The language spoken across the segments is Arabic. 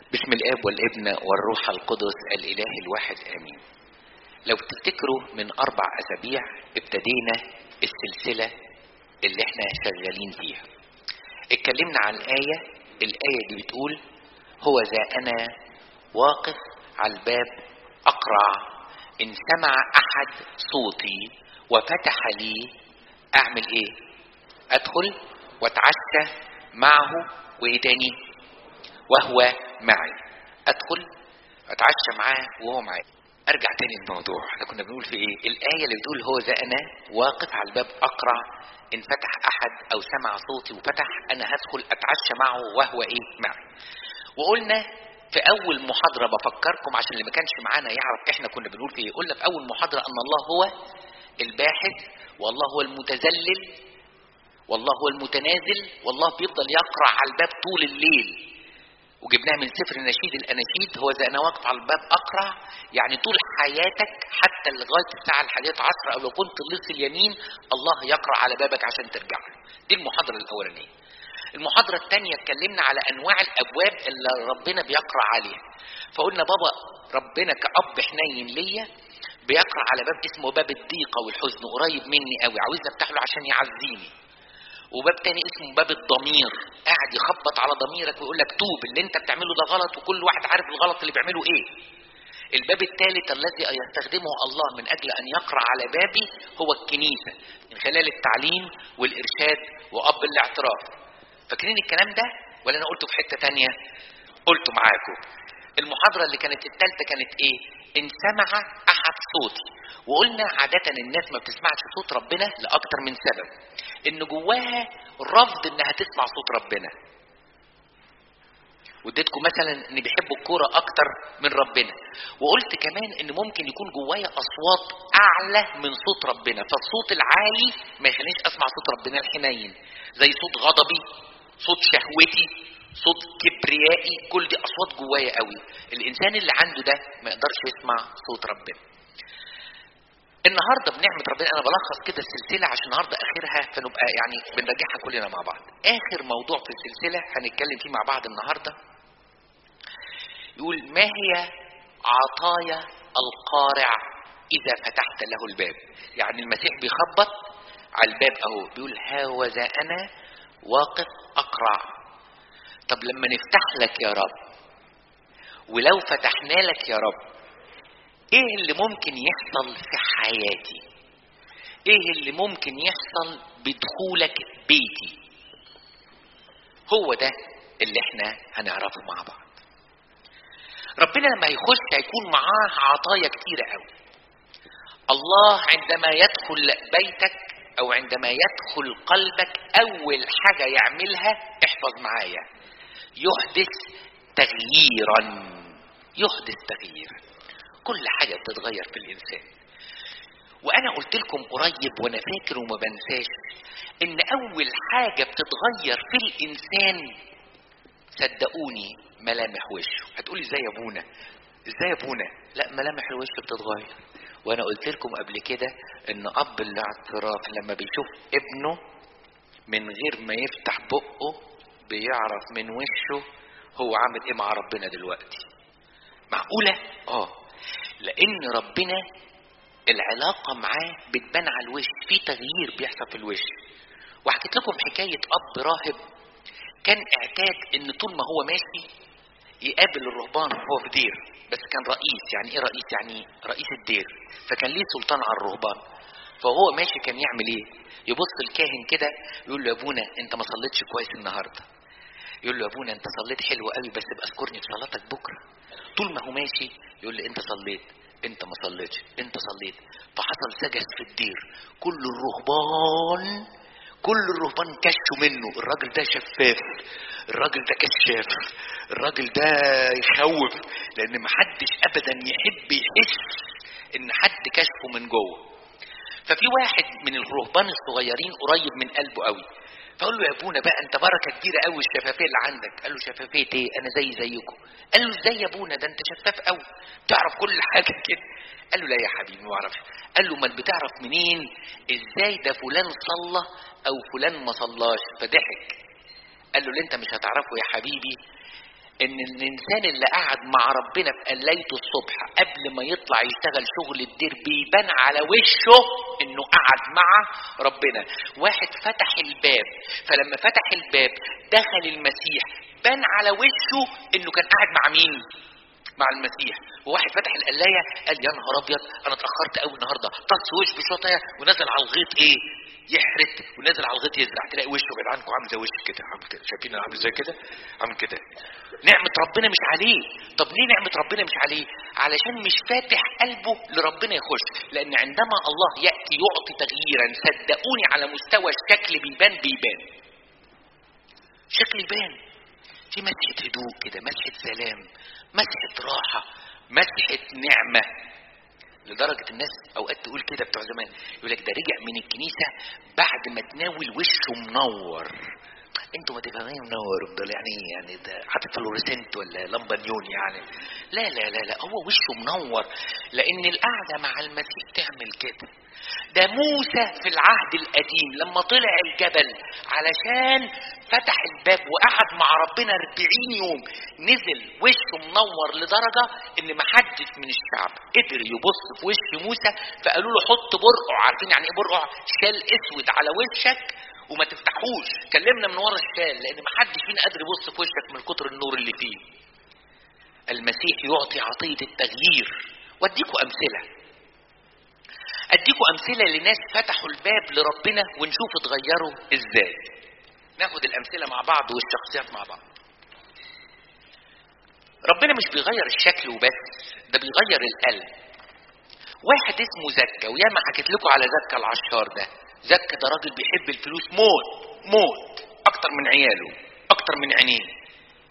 باسم الاب والابن والروح القدس الاله الواحد امين. لو تفتكروا من 4 أسابيع ابتدينا السلسلة اللي احنا شغالين فيها. اتكلمنا عن الآية دي بتقول: هو ذا انا واقف على الباب اقرع، ان سمع احد صوتي وفتح لي اعمل ايه؟ ادخل واتعشى معه، وايه تاني؟ وهو معي. ادخل اتعشى معاه وهو معي. ارجع تاني الموضوع، احنا كنا بنقول في ايه؟ الايه اللي بتقول هو ذا انا واقف على الباب اقرع، ان فتح احد او سمع صوتي وفتح انا هدخل اتعشى معه وهو ايه؟ معي. وقلنا في اول محاضره، بفكركم عشان اللي ما كانش معانا يعرف احنا كنا بنقول في ايه. قلنا في اول محاضره ان الله هو الباحث، والله هو المتذلل، والله هو المتنازل، والله بيفضل يقرع على الباب طول الليل. وجبناها من سفر النشيد الاناشيد: هو ذا انا واقف على الباب اقرع، يعني طول حياتك حتى لغايه الساعه 11 او لو كنت لص اليمين الله يقرع على بابك عشان ترجع له. دي المحاضره الاولانيه. المحاضره الثانيه اتكلمنا على انواع الابواب اللي ربنا بيقرع عليها. فقلنا بابا ربنا كأب حنين ليا بيقرع على باب اسمه باب الضيقه والحزن، قريب مني قوي، عاوز افتح له عشان يعزيني. وباب تاني اسمه باب الضمير، قاعد يخبط على ضميرك ويقول لك توب، اللي انت بتعمله ده غلط، وكل واحد عارف الغلط اللي بيعمله ايه. الباب الثالث الذي يستخدمه الله من اجل ان يقرع على بابي هو الكنيسه، من خلال التعليم والارشاد واب الاعتراف. فاكرين الكلام ده ولا انا قلته في حته تانية؟ قلته معاكم. المحاضره اللي كانت الثالثه كانت ايه؟ ان سمع احد صوتي. وقلنا عاده الناس ما بتسمعش صوت ربنا لاكتر من سبب: ان جواها رفض انها تسمع صوت ربنا. واديتكم مثلا ان بيحبوا الكوره اكتر من ربنا. وقلت كمان ان ممكن يكون جوايا اصوات اعلى من صوت ربنا، فالصوت العالي ما يخلينيش اسمع صوت ربنا الحنين، زي صوت غضبي، صوت شهوتي، صوت كبريائي. كل دي اصوات جوايا قوي. الانسان اللي عنده ده ما يقدرش يسمع صوت ربنا. النهارده بنعمه ربنا انا بلخص كده السلسله عشان النهارده اخرها، فنبقى يعني بنراجعها كلنا مع بعض. اخر موضوع في السلسله هنتكلم فيه مع بعض النهارده يقول: ما هي عطايا القارع اذا فتحت له الباب؟ يعني المسيح بيخبط على الباب اهو، بيقول: هاوذا انا واقف اقرع. طب لما نفتح لك يا رب، ولو فتحنا لك يا رب، ايه اللي ممكن يحصل في حياتي؟ ايه اللي ممكن يحصل بدخولك بيتي؟ هو ده اللي احنا هنعرفه مع بعض. ربنا لما يخش هيكون معاه عطايا كتيرة قوي. الله عندما يدخل بيتك او عندما يدخل قلبك اول حاجة يعملها، احفظ معايا، يحدث تغييرا. يحدث تغييرا. كل حاجة بتتغير في الانسان. وانا قلت لكم قريب وانا فاكر وما بنساش ان اول حاجة بتتغير في الانسان، صدقوني، ملامح وشه. هتقولي ازاي يا ابونا؟ ازاي يا ابونا؟ لا، ملامح الوش بتتغير. وانا قلت لكم قبل كده ان اب الاعتراف لما بيشوف ابنه من غير ما يفتح بقه بيعرف من وشه هو عامل ايه مع ربنا دلوقتي. معقولة؟ لان ربنا العلاقة معاه بتبان على الوش، في تغيير بيحصل في الوش. وحكيت لكم حكاية اب راهب كان اعتاد ان طول ما هو ماشي يقابل الرهبان وهو في دير، بس كان رئيس. يعني ايه رئيس؟ يعني رئيس الدير، فكان ليه سلطان على الرهبان. فهو ماشي كان يعمل ايه؟ يبص الكاهن كده يقول له: يا ابونا انت ما صليتش كويس النهارده. يقول له: يا ابونا انت صليت حلو قوي، بس ابقى اذكرني في صلاتك بكره. طول ما هو ماشي يقول لي: انت صليت، انت ما صليتش، انت صليت. فحصل سجس في الدير، كل الرهبان كشوا منه. الراجل ده شفاف، الراجل ده كشاف، الراجل ده يخوف، لان محدش ابدا يحب يحس ان حد كشفه من جوه. ففي واحد من الرهبان الصغيرين قريب من قلبه قوي، فقال له: يا ابونا بقى انت بركه كبيره قوي الشفافيه اللي عندك. قال له: شفافيه ايه؟ انا زيكم. قال له: ازاي يا ابونا؟ ده انت شفاف قوي، بتعرف كل حاجه كده. قال له: لا يا حبيبي ما اعرفش. قال له: امال بتعرف منين ازاي ده فلان صلى او فلان ما صلاش؟ فضحك. قال له: اللي انت مش هتعرفه يا حبيبي ان الانسان اللي قعد مع ربنا في قلايته الصبح قبل ما يطلع يشتغل شغل الدير بيبان على وشه انه قعد مع ربنا. واحد فتح الباب، فلما فتح الباب دخل المسيح، بان على وشه انه كان قاعد مع مين؟ مع المسيح. وواحد فتح القلايه قال يا نهار ابيض انا اتاخرت قوي النهارده، طص وش بشوطه ونزل على الغيط ايه؟ يحرت، ونزل على الغيط يزرع. تلاقي وشه يا جدعانكم عامل زي وش كده، عامل كده، شايفين عامل زي كده، عامل كده. نعمه ربنا مش عليه. طب ليه نعمه ربنا مش عليه؟ علشان مش فاتح قلبه لربنا يخش. لان عندما الله ياتي يعطي تغييرا صدقوني على مستوى الشكل بيبان شكل يبان في مسحه هدوء كده، مسحه سلام، مسحه راحه، مسحه نعمه. لدرجه الناس اوقات تقول كده بتوع زمان، يقول لك ده رجع من الكنيسه بعد ما تناول وشه منور. انتوا ما تفهمين منور دول يعني ده حاطط فلوريسنت ولا لمبه نيون يعني. لا لا لا لا، هو وشه منور لان القعده مع المسيح تعمل كده. ده موسى في العهد القديم لما طلع الجبل علشان فتح الباب وقعد مع ربنا 40 يوم، نزل وشه منور لدرجة ان محدش من الشعب قدر يبص في وش موسى. فقالوا له حط برقع. عارفين يعني ايه برقع؟ شال اسود على وشك وما تفتحوش، كلمنا من ورا الشال، لان محدش فينا قادر يبص في وشك من كتر النور اللي فيه. المسيح يعطي عطية التغيير. واديكوا امثله لناس فتحوا الباب لربنا ونشوف اتغيروا ازاي. ناخد الامثله مع بعض والشخصيات مع بعض. ربنا مش بيغير الشكل وبس، ده بيغير القلب. واحد اسمه زكا، وياما حكيت لكم على زكا العشار ده. زكا ده راجل بيحب الفلوس موت اكتر من عياله، اكتر من عينيه.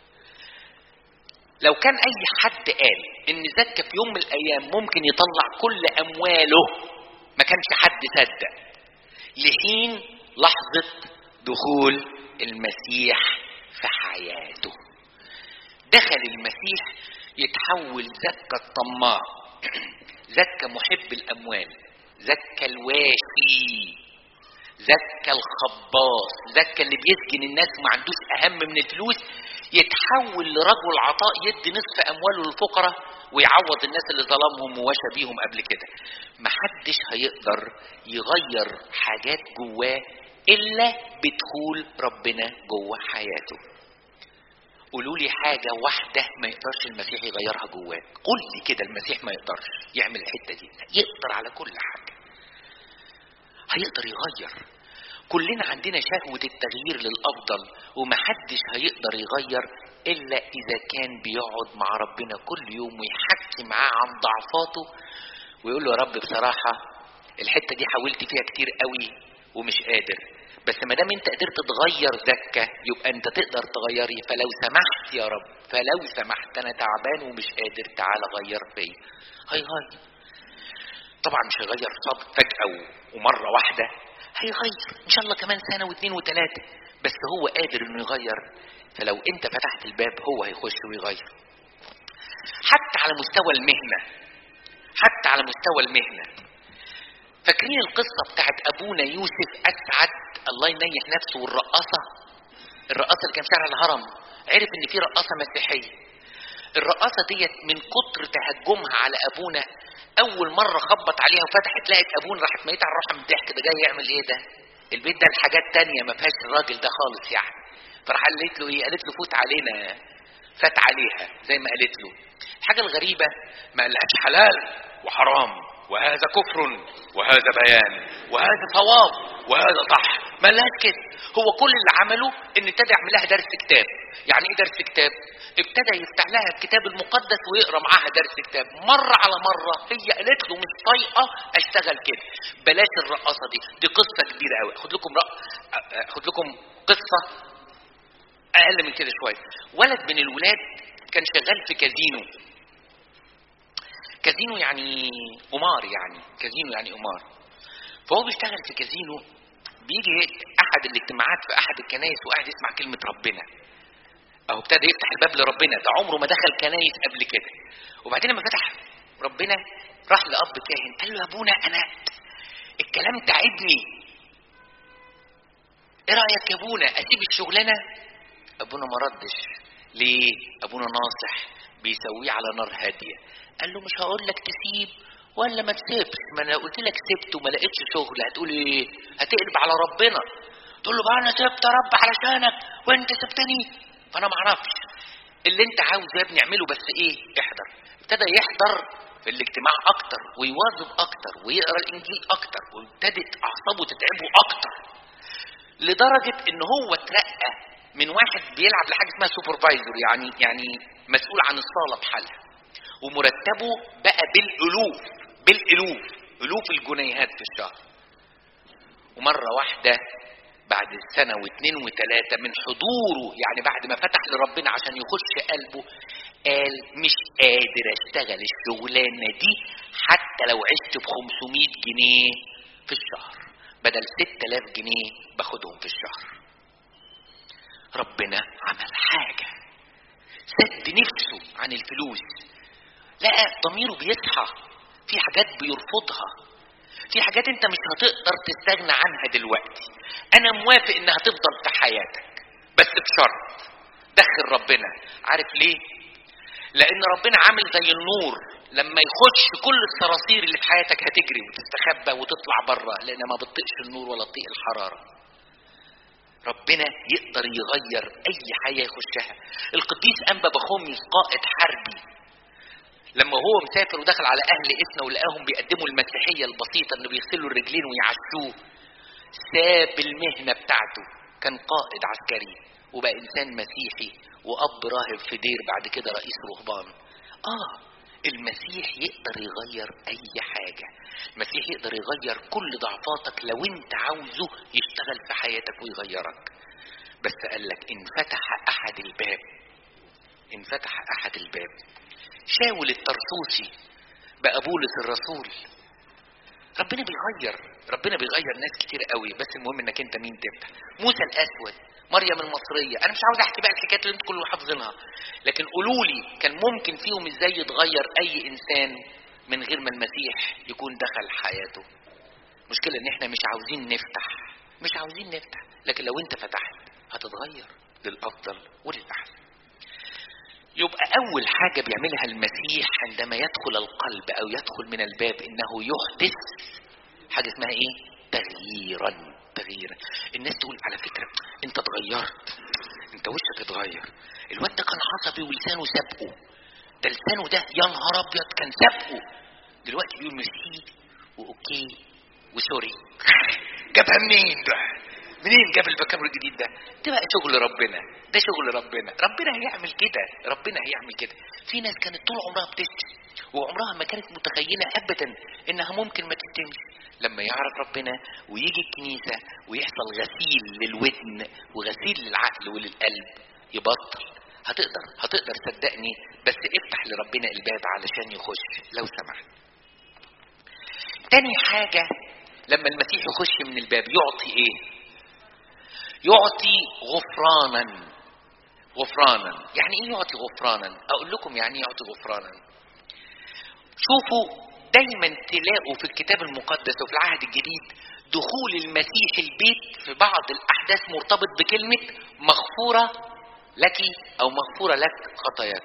لو كان اي حد قال ان زكا في يوم من الايام ممكن يطلع كل امواله ما كانش حد صدق، لحين لحظة دخول المسيح في حياته. دخل المسيح يتحول زكا الطماع، زكا محب الاموال، زكا الواشي، زكا الخباص، زكا اللي بيسجن الناس وما عندوش اهم من الفلوس، يتحول لرجل عطاء يدي نصف امواله للفقراء ويعوض الناس اللي ظلمهم ووشى بيهم قبل كده. محدش هيقدر يغير حاجات جواه الا بدخول ربنا جوه حياته. قولوا لي حاجة واحدة ما يقدرش المسيح يغيرها جواه. قول لي كده المسيح ما يقدرش يعمل الحتة دي. يقدر على كل حاجة، هيقدر يغير. كلنا عندنا شهوة التغيير للأفضل، ومحدش هيقدر يغير إلا إذا كان بيقعد مع ربنا كل يوم ويحكي معاه عن ضعفاته ويقول له يا رب بصراحة الحتة دي حاولت فيها كتير قوي ومش قادر، بس ما دام انت قدرت تغير زكا يبقى انت تقدر تغيري. فلو سمحت يا رب، فلو سمحت انا تعبان ومش قادر، تعال غير فيا. هيغير طبعا، مش هيغير فجأة ومرة واحدة، هيغير ان شاء الله كمان سنة واثنين وثلاثة، بس هو قادر انه يغير. فلو انت فتحت الباب هو هيخش ويغير. حتى على مستوى المهنة، فاكرين القصة بتاعت ابونا يوسف اسعد الله ينيح نفسه، والرقاصة اللي كان شارع الهرم عرف ان في رقاصة مسيحية. الرقاصة ديت من كتر تهجمها على ابونا اول مرة خبط عليها وفتحت لقت ابونا، راحت ميتة على الروحة من الضحك. ده جاي يعمل ايه ده؟ البيت ده الحاجات تانية ما فيهاش الراجل ده خالص يعني. فراح قالت له ايه؟ قالت له فوت علينا. فات عليها زي ما قالت له. الحاجة الغريبة ما قالهاش حلال وحرام وهذا كفر وهذا بيان وهذا صواب وهذا صح، ما لهاش كده. هو كل اللي عمله ان ابتدى يعمل لها درس كتاب. يعني ايه درس كتاب؟ ابتدى يفتح لها الكتاب المقدس ويقرا معاها درس كتاب. مرة على مرة هي قالت له مش طايقة اشتغل كده، بلاش الرقاصة دي قصة كبيرة قوي. اخد لكم قصة اقل من كده شوية. ولد من الولاد كان شغال في كازينو يعني قمار، يعني قمار. فهو بيشتغل في كازينو، بيجي احد الاجتماعات في احد الكنائس وقاعد يسمع كلمة ربنا، اهو ابتدى يفتح الباب لربنا. ده عمره ما دخل كنائس قبل كده. وبعدين لما فتح ربنا راح لأب كاهن قال له يا ابونا انا الكلام تعبني، ايه رأيك يا ابونا اسيب الشغلانة؟ ابونا ما ردش، ليه؟ ابونا ناصح بيسويه على نار هاديه. قال له مش هقول لك تسيب ولا ما تسيبش، ما انا قلت لك سبت وما لقيتش شغل، هتقول ايه؟ هتقلب على ربنا تقول له بقى انا سبت يا رب علشانك وانت سبتني، فانا ما اعرفش. اللي انت عاوز يا ابني اعمله، بس ايه؟ احضر. ابتدى يحضر في الاجتماع اكتر ويواظب اكتر ويقرا الانجيل اكتر، وابتدت اعصابه تتعبه اكتر، لدرجه ان هو اترقى من واحد بيلعب لحاجه اسمها سوبرفايزر، يعني مسؤول عن الصاله بحالها، ومرتبه بقى الوف الجنيهات في الشهر. ومره واحده بعد سنه واثنين وثلاثه من حضوره، يعني بعد ما فتح لربنا عشان يخش قلبه، قال مش قادر اشتغل الشغلانه دي حتى لو عشت ب 500 جنيه في الشهر بدل 6000 جنيه باخدهم في الشهر. ربنا عمل حاجه، سد نفسه عن الفلوس، لقى ضميره بيصحى، في حاجات بيرفضها، في حاجات انت مش هتقدر تستغنى عنها دلوقتي. انا موافق انها تفضل في حياتك بس بشرط دخل ربنا. عارف ليه؟ لان ربنا عامل زي النور، لما يخش كل الصراصير اللي في حياتك هتجري وتستخبى وتطلع بره، لان ما بتطيقش النور ولا تطيق الحراره. ربنا يقدر يغير اي حاجه يخشها. القديس انبا بخوميوس قائد حربي لما هو مسافر ودخل على اهل اسنا ولقاهم بيقدموا المسيحيه البسيطه انه بيغسلوا الرجلين ويعشوه، ساب المهنه بتاعته، كان قائد عسكري وبقى انسان مسيحي واب راهب في دير، بعد كده رئيس رهبان. المسيح يقدر يغير اي حاجه، المسيح يقدر يغير كل ضعفاتك لو انت عاوزه يشتغل في حياتك ويغيرك. بس قال لك انفتح احد الباب. شاول الطرسوسي بقى بولس الرسول. ربنا بيغير ناس كتير قوي، بس المهم انك انت مين تفتح. موسى الاسود، مريم المصريه، انا مش عاوز احكي بقى الحكايات اللي انتوا كلكم حافظينها، لكن قولوا لي كان ممكن فيهم ازاي يتغير اي انسان من غير ما المسيح يكون دخل حياته. مشكلة ان احنا مش عاوزين نفتح، لكن لو انت فتحت هتتغير للافضل وللاحسن. يبقى اول حاجة بيعملها المسيح عندما يدخل القلب او يدخل من الباب انه يحدث حاجة اسمها ايه؟ تغييرا. الناس تقول على فكرة انت اتغيرت، انت وشك اتغير، الواد ده كان عصبي ولسانه سابقه، ده لسانه ده يا نهار ابيض كان سابقه، دلوقتي بيقول ميرسي واوكي وسوري. جابها منين جاب الفكابر الجديد ده بقى شغل ربنا، ده شغل ربنا هيعمل كده. في ناس كانت طول عمرها بتشتم وعمرها ما كانت متخيلة ابدا انها ممكن ما تشتمش، لما يعرف ربنا ويجي الكنيسة ويحصل غسيل للودن وغسيل للعقل وللقلب يبطل. هتقدر صدقني، بس افتح لربنا الباب علشان يخش لو سمحت. تاني حاجة لما المسيح يخش من الباب يعطي ايه؟ يعطي غفرانا. يعني ايه يعطي غفرانا؟ اقول لكم يعني ايه يعطي غفرانا. شوفوا دايما تلاقوا في الكتاب المقدس وفي العهد الجديد دخول المسيح البيت في بعض الاحداث مرتبط بكلمة مغفورة لك او مغفورة لك خطاياك.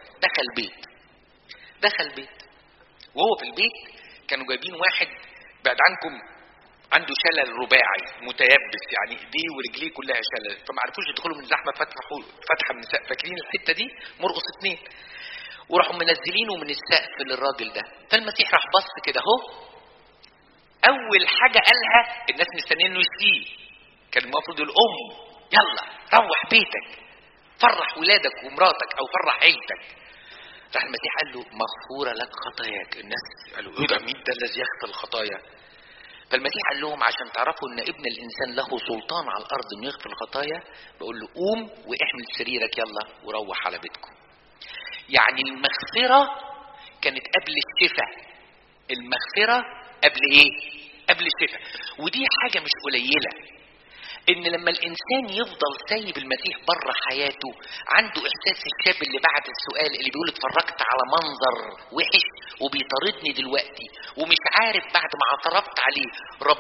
دخل بيت وهو في البيت كانوا جايبين واحد بعد عنكم عنده شلل رباعي متيبس، يعني ايديه ورجليه كلها شلل، فما عرفوش يدخلوا من زحمه فتحه من السقف. فاكرين الحته دي مرقس 2؟ وراحوا منزلينه من السقف للراجل ده. فالمسيح راح بص كده اهو، اول حاجه قالها الناس مستنيين انه يسيء، كان المفروض الام يلا روح بيتك فرح ولادك ومراتك او فرح عيلتك. راح المسيح قال له مغفوره لك خطاياك. الناس قالوا ايه ده؟ مين ده الذي يغفر الخطايا؟ فالمسيح قال لهم عشان تعرفوا ان ابن الانسان له سلطان على الارض انه يغفر الخطايا، بقول له قوم واحمل سريرك يلا وروح على بيتكم. يعني المغفرة كانت قبل الشفاء. المغفرة قبل ايه؟ قبل الشفاء. ودي حاجة مش قليلة، ان لما الانسان يفضل سايب المسيح بره حياته عنده احساس الشاب اللي بعد السؤال اللي بيقول اتفرجت على منظر وحش وبيطاردني دلوقتي ومش عارف بعد ما اعترفت عليه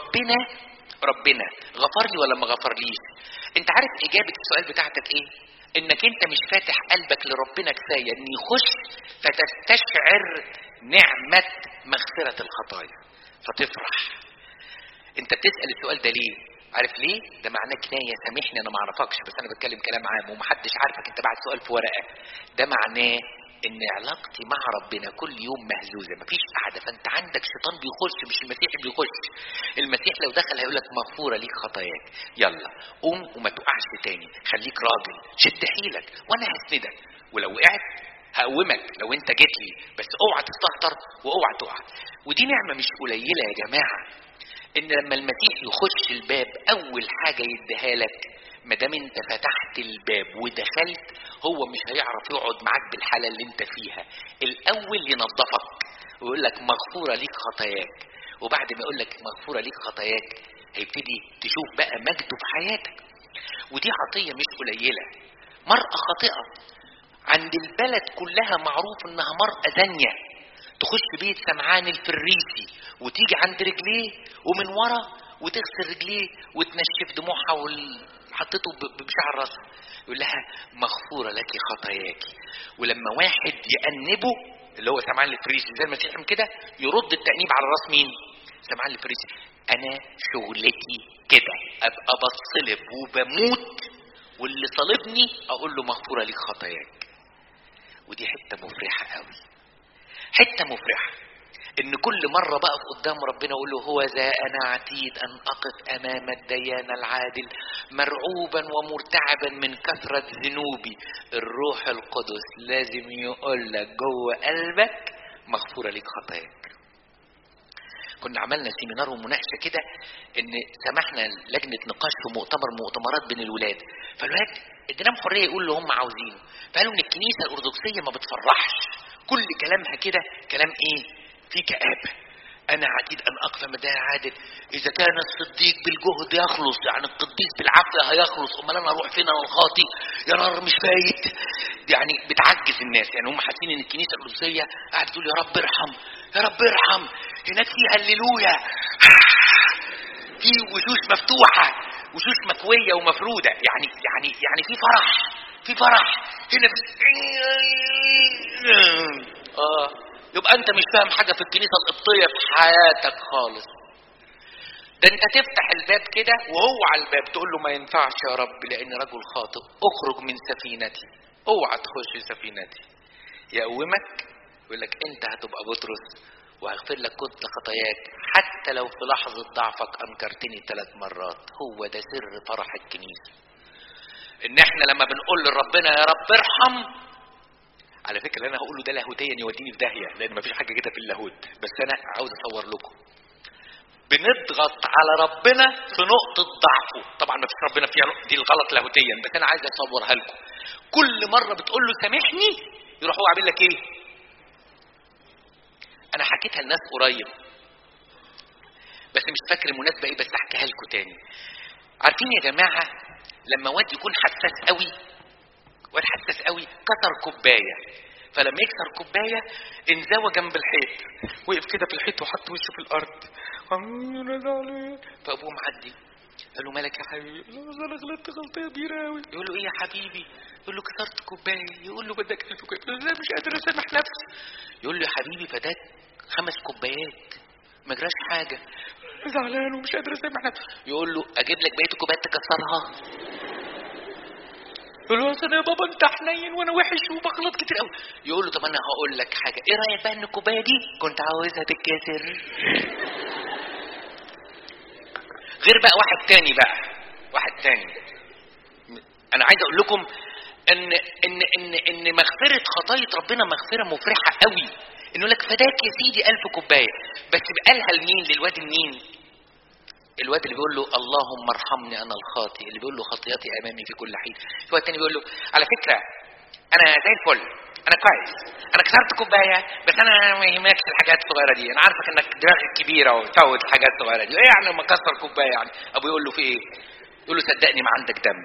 ربنا غفر لي ولا ما غفرليش. انت عارف اجابة السؤال بتاعتك ايه؟ انك انت مش فاتح قلبك لربنا كفايه ان يخش فتستشعر نعمه مغفره الخطايا فتفرح. انت بتسال السؤال ده ليه؟ عارف ليه؟ ده معناه كنايه. سامحني انا ما اعرفكش، بس انا بتكلم كلام عام ومحدش عارفك، انت بعت سؤال في ورقه. ده معناه ان علاقتي مع ربنا كل يوم مهزوزه، مفيش قاعده. فانت عندك شيطان بيخش، مش المسيح بيخش. المسيح لو دخل هيقول لك مغفوره ليك خطاياك، يلا قوم وما تقعش تاني، خليك راجل، شد حيلك وانا هسندك، ولو وقعت هقومك لو انت جيت لي، بس اوعى تستهتر واوعى تقع. ودي نعمه مش قليله يا جماعه، ان لما المسيح يخش الباب اول حاجه يديها لك، ما دام انت فتحت الباب ودخلت، هو مش هيعرف يقعد معاك بالحاله اللي انت فيها. الاول ينظفك ويقول لك مغفوره ليك خطاياك، وبعد ما يقول لك مغفوره ليك خطاياك هيبتدي تشوف بقى مجده في حياتك. ودي عطيه مش قليله. مرأة خاطئه عند البلد كلها معروف انها مرأة زانية، تخش بيت سمعان الفريسي وتيجي عند رجليه ومن ورا وتغسل رجليه وتنشف دموعها وحطته بشعر راسها، يقول لها مغفوره لك خطاياك. ولما واحد يأنبه اللي هو سمعان الفريسي زي المسيح كده، يرد التأنيب على راس مين؟ سمعان الفريسي. انا شغلتي كده، ابقى بصلب وبموت واللي صلبني اقول له مغفوره لك خطاياك. ودي حته مفرحه قوي، حته مفرحه، ان كل مره بقف قدام ربنا اقول له هو ذا انا عتيد ان اقف امام الديان العادل مرعوبا ومرتعبا من كثره ذنوبي. الروح القدس لازم يقول لك جوه قلبك مغفوره لك خطاياك. كنا عملنا سيمينار ومناقشه كده، ان سمحنا لجنه نقاش في مؤتمرات بين الولاد، فالولاد اديناهم حريه يقولوا اللي هم عاوزينه. فقالوا ان الكنيسه الارثوذكسيه ما بتفرحش، كل كلامها كده كلام ايه؟ في كآبه. انا عتيد ان اقف مداها عادل، اذا كان الصديق بالجهد يخلص، يعني القديس بالعافيه هيخلص، امال انا اروح فين انا الخاطي؟ يا نار مش فايت. يعني بتعجز الناس، يعني هم حاسين ان الكنيسه الارثوذكسيه قاعده تقول يا رب ارحم يا رب ارحم، هناك في هللويا، في وشوش مفتوحه، وشوش مكويه ومفروده، يعني في فرح، في فرح هنا في يبقى انت مش فاهم حاجه في الكنيسه القبطيه في حياتك خالص. ده انت تفتح الباب كده وهو على الباب تقول له ما ينفعش يا رب لان رجل خاطئ، اخرج من سفينتي، اوعى تخش سفينتي. يقومك يقول لك انت هتبقى بطرس وهغفر لك كل خطاياك حتى لو في لحظه ضعفك انكرتني 3 مرات. هو ده سر فرح الكنيسه، ان احنا لما بنقول لربنا يا رب ارحم. على فكره اللي انا هقوله ده لاهوتيا يوديني في داهيه، لان مفيش حاجه كده في اللاهوت، بس انا عاوز اصور لكم. بنضغط على ربنا في نقطه ضعفه، طبعا مفيش ربنا فيها نقطه، دي الغلط لاهوتيا، بس انا عايز اصورها لكم. كل مره بتقول له سامحني يروح هو عامل لك ايه؟ انا حكيتها لناس قريب بس مش فاكر المناسبه ايه، بس احكيها لكم تاني. عارفين يا جماعه لما واد يكون حساس قوي، واد حساس قوي كسر كوبايه، فلما يكسر كوبايه انزوى جنب الحيط، وقف كده في الحيط وحط وشه في الارض، فابوه معدي قال له مالك يا حبيبي؟ يقول له انا غلطت غلطه كبيره قوي. يقول له ايه يا حبيبي؟ يقول له كسرت كوبايه. يقول له بدك ألف كوبايه. يقول له لا مش قادر اسامح نفسي. يقول له يا حبيبي فداك 5 كوبايات ما جراش حاجه. زعلان ومش قادر اسامح نفسي. يقول له اجيب لك بقيه الكوبايات تكسرها؟ يقول له اصل يا بابا انت حنين وانا وحش وبغلط كتير قوي. يقول له طب انا هقول لك حاجه، ايه رايك بقى ان الكوبايه دي كنت عاوزها تتكسر؟ غير بقى واحد تاني انا عايز اقول لكم ان مغفره خطايا ربنا مغفره مفرحه قوي، انه لك فداك يا سيدي 1000 كوبايه. بس قالها لمين؟ للواد مين؟ الواد اللي بيقول له اللهم ارحمني انا الخاطئ، اللي بيقول له خطيئتي امامي في كل حين. في واد تاني بيقول له على فكره انا زي الفل، انا كويس، انا كسرت كوبايه بس انا ما يهمكش الحاجات الصغيره دي، انا عارفك انك دماغك كبيره وتفوت الحاجات الصغيره دي، ايه يعني لما اكسر كوبايه يعني؟ ابو يقول له في ايه؟ يقول له صدقني ما عندك دم.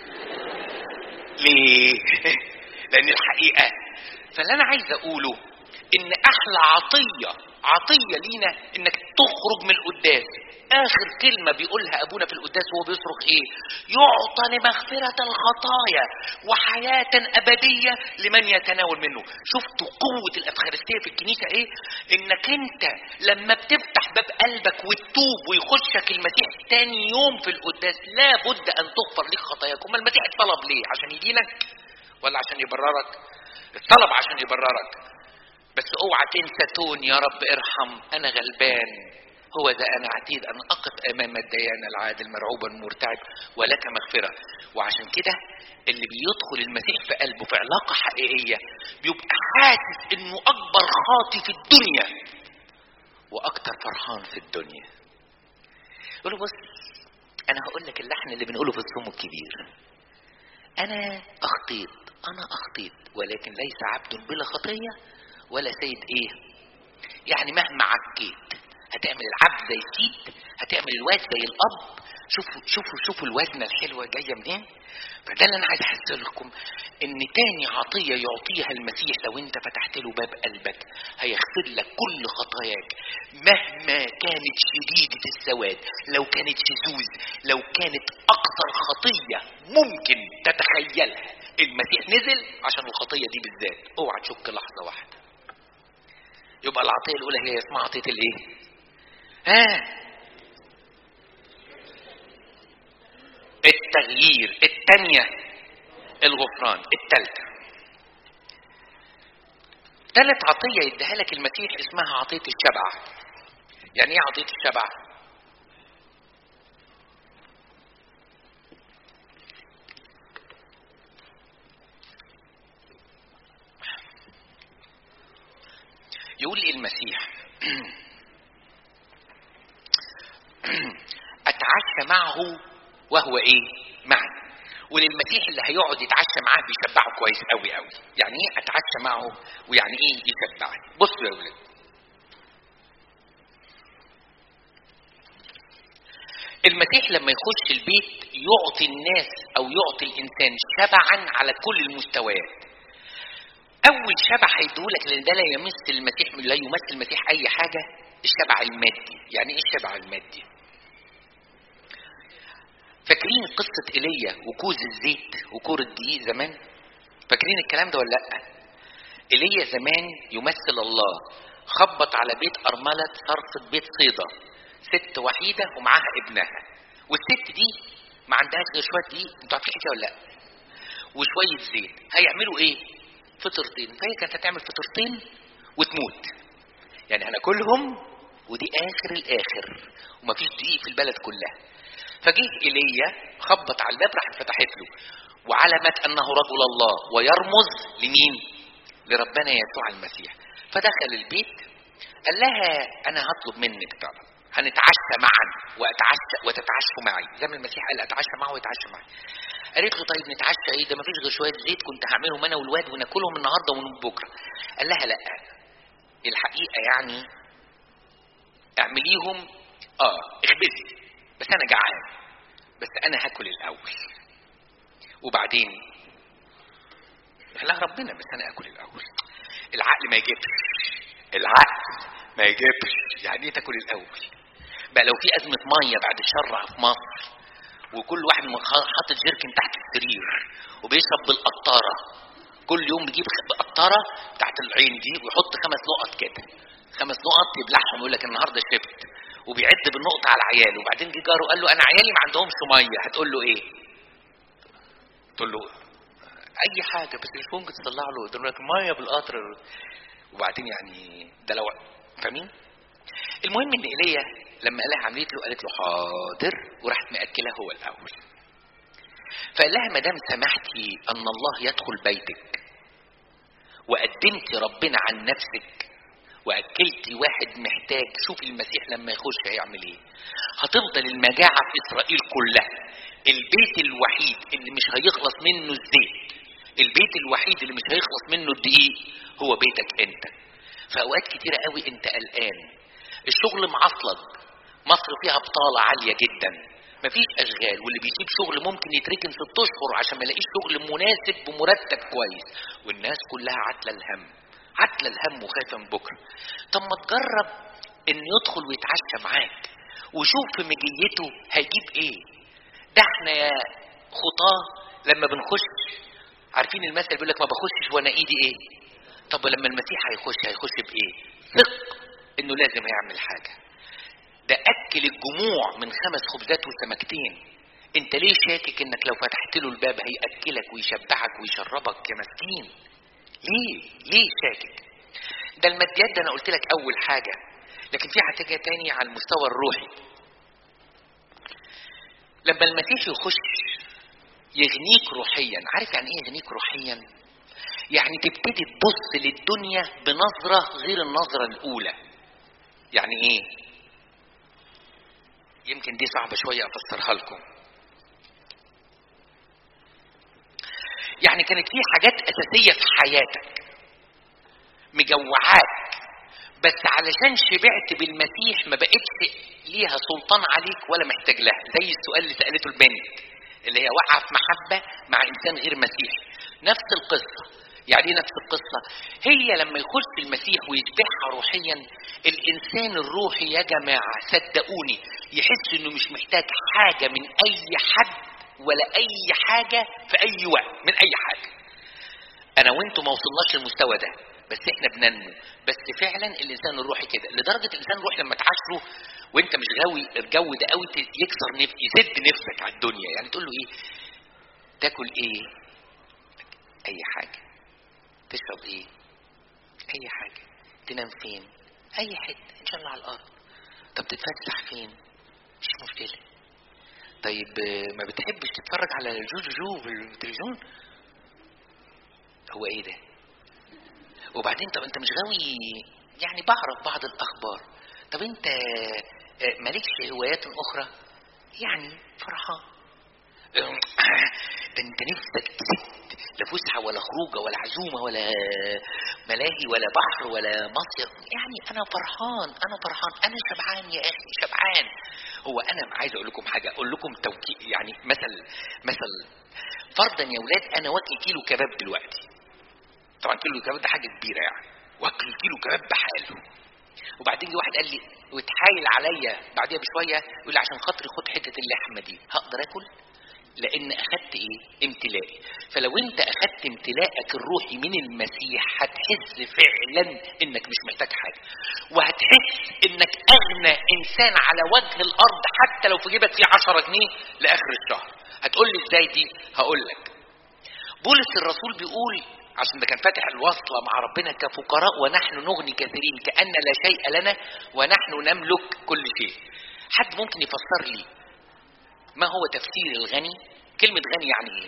ليه؟ لان الحقيقه. فاللي انا عايز اقوله ان احلى عطية لينا انك تخرج من القداس. اخر كلمة بيقولها ابونا في القداس وهو بيصرخ ايه؟ يعطى لمغفرة الخطايا وحياة ابدية لمن يتناول منه. شفتوا قوة الافخارستية في الكنيسة ايه؟ انك انت لما بتفتح باب قلبك وتتوب ويخشك المسيح تاني يوم في القداس لابد ان تغفر لك خطاياك. وما المسيح طلب ليه؟ عشان يدينك ولا عشان يبررك؟ الطلب عشان يبررك. بس اوعى تنسى تون يا رب ارحم، انا غلبان، هو ذا انا عتيد ان اقف امام الديان العادل مرعوبا مرتعب ولك مغفرة. وعشان كده اللي بيدخل المسيح في قلبه في علاقة حقيقية بيبقى حاسس انه اكبر خاطي في الدنيا واكتر فرحان في الدنيا. يقول له بص انا هقول لك اللحن اللي بنقوله في الصوم الكبير: انا اخطيت ولكن ليس عبد بلا خطية ولا سيد ايه. يعني مهما عكيت هتعمل العبد زي السيد، هتعمل الواد زي الاب. شوفوا الوزنة الحلوة جاية منين. فده اللي انا عايز احسه لكم، ان تاني عطية يعطيها المسيح لو انت فتحت له باب قلبك هيغفر لك كل خطاياك مهما كانت شديدة السواد، لو كانت شذوذ، لو كانت اكثر خطية ممكن تتخيلها المسيح نزل عشان الخطية دي بالذات. اوعى تشك لحظة واحدة. يبقى العطية الاولى هي اسمها عطية الايه؟ التغيير. الثانية الغفران. الثالثة ثالث عطية يديها لك المسيح اسمها عطية الشبع. يعني ايه عطية الشبع؟ يقول لي المسيح اتعشى معه وهو ايه؟ معنا. وللمسيح اللي هيقعد يتعشى معاه بيشبعه كويس قوي. يعني ايه اتعشى معه ويعني ايه يشبعني؟ بصوا يا ولاد، المسيح لما يخش البيت يعطي الناس او يعطي الانسان شبعا على كل المستويات. اول شبع هيديهولك لان ده لا يمس المسيح اي حاجه، الشبع المادي. يعني ايه الشبع المادي؟ فاكرين قصة ايليا وكوز الزيت وكور الدقيق زمان؟ فاكرين الكلام ده ولا لا؟ ايليا زمان يمثل الله، خبط على بيت ارملة صرفة بيت صيدا، ست وحيدة ومعاها ابنها، والست دي ما عندهاش غير شوية دقيق، انتوا عارفين كده ولا لا؟ وشوية زيت. هيعملوا ايه؟ فطرتين. فهي كانت هتعمل فطرتين وتموت، يعني هناكلهم ودي اخر الاخر ومفيش دقيق في البلد كلها. فجه ايليا خبط على الباب، راح فتحت له وعلمت انه رجل الله ويرمز لمين؟ لربنا يسوع المسيح. فدخل البيت قال لها انا هطلب منك طلب، هنتعشى معا وتتعشوا معي، زي ما المسيح قال اتعشى معه ويتعشى معي. قالت له طيب نتعشى ايه؟ ده مفيش غير شويه زيت كنت هعملهم انا والواد وناكلهم النهارده وبكره. قال لها لا، الحقيقه يعني اعمليهم اخبزي، بس انا جعان، بس انا هاكل الاول وبعدين لا ربنا، بس انا اكل الاول. العقل ما يجيبش. يعني ايه تاكل الاول؟ بقى لو في ازمه ميه بعد الشر في مصر وكل واحد حاطط جيركن تحت السرير وبيشرب بالقطاره، كل يوم بيجيب قطاره بتاعت العين دي ويحط 5 نقط كده، 5 نقط يبلعهم يقول لك النهارده شربت، وبيعد بالنقطه على عياله. وبعدين جه جاره قال له انا عيالي ما عندهمش ميه، هتقول له ايه؟ تقول له اي حاجه بس مش ممكن تطلع له دلوقتي ميه بالقطر. وبعدين يعني ده لو فاهمين. المهم ان ايليا لما قالها عملت له قالت له حاضر، وراحت مأكلها هو الاول. فقال لها ما دام سمحتي ان الله يدخل بيتك وقدمتي ربنا عن نفسك واكلتي واحد محتاج، شوفي المسيح لما يخش هيعمل ايه. هتفضل المجاعه في اسرائيل كلها، البيت الوحيد اللي مش هيخلص منه الزيت، البيت الوحيد اللي مش هيخلص منه الدقيق هو بيتك انت. فاوقات كتيره قوي انت قلقان، الشغل معصلك، مصر فيها بطاله عاليه جدا، مفيش اشغال، واللي بيسيب شغل ممكن يتركن 6 اشهر عشان ما يلاقيش شغل مناسب بمرتب كويس، والناس كلها عاتله الهم. عتلة الهم وخايفة من بكرة. طب ما تجرب ان يدخل ويتعشى معاك وشوف في مجيته هيجيب ايه. ده احنا يا خطاه لما بنخش، عارفين المثل بيقول لك ما بخشش وانا ايدي ايه. طب لما المسيح هيخش بايه؟ ثق انه لازم يعمل حاجة. ده اكل الجموع من 5 خبزات وسمكتين. انت ليه شاكك انك لو فتحت له الباب هيأكلك ويشبعك ويشربك يا مسكين؟ ليه شاكك؟ ده الماديات ده انا قلت لك اول حاجة، لكن في حاجة تاني على المستوى الروحي. لما المسيح يخش يغنيك روحيا، عارف يعني ايه يغنيك روحيا؟ يعني تبتدي تبص للدنيا بنظرة غير النظرة الاولى. يعني ايه؟ يمكن دي صعبة شوية افسرها لكم. يعني كانت في حاجات اساسية في حياتك مجوعاك، بس علشان شبعت بالمسيح ما بقتش ليها سلطان عليك ولا محتاج لها. زي السؤال اللي سألته البنت اللي هي واقعة في محبة مع انسان غير مسيحي، نفس القصة. يعني ايه نفس القصة؟ هي لما يخش المسيح ويشبعها روحيا، الانسان الروحي يا جماعة صدقوني يحس انه مش محتاج حاجة من اي حد ولا اي حاجة في اي وقت من اي حاجة. انا وانتم ما وصلناش للمستوى ده، بس احنا بننمو. بس فعلا الانسان الروحي كده، لدرجة الانسان الروحي لما تعاشره وانت مش غاوي الجو ده قوي يكسر نفسك، يسد نفسك على الدنيا. يعني تقول له ايه؟ تاكل ايه؟ اي حاجة. تشرب ايه؟ اي حاجة. تنام فين؟ اي حتة ان شاء الله على الارض. طب تتفسح فين؟ مش مشكلة. طيب ما بتحبش تتفرج على جو في التلفزيون؟ هو ايه ده؟ وبعدين طب انت مش غاوي؟ يعني بعرف بعض الاخبار. طب انت مالكش هوايات اخرى؟ يعني فرحان. ده انت نفسك تسد لا فسحه ولا خروجه ولا عزومه ولا ملاهي ولا بحر ولا مصيف. يعني انا فرحان انا شبعان يا اخي شبعان. هو انا عايز اقول لكم حاجه، اقول لكم توكيد. يعني مثل فرضا يا ولاد انا واكل كيلو كباب دلوقتي. طبعا كيلو كباب ده حاجه كبيره يعني، واكل كيلو كباب بحاله. وبعدين جه واحد قال لي واتحايل عليا بعديها بشويه يقول لي عشان خاطري خد حته اللحمه دي. هقدر اكل؟ لان اخدت ايه؟ امتلاء. فلو انت اخدت امتلاءك الروحي من المسيح هتحس فعلا انك مش محتاج حاجه، وهتحس انك اغنى انسان على وجه الارض حتى لو في جيبك فيه 10 جنيه لاخر الشهر. هتقول لي ازاي دي؟ هقول لك. بولس الرسول بيقول، عشان ده كان فاتح الوصلة مع ربنا، كفقراء ونحن نغني كثيرين كأن لا شيء لنا ونحن نملك كل شيء. حد ممكن يفسر لي ما هو تفسير الغني؟ كلمة غني يعني ايه؟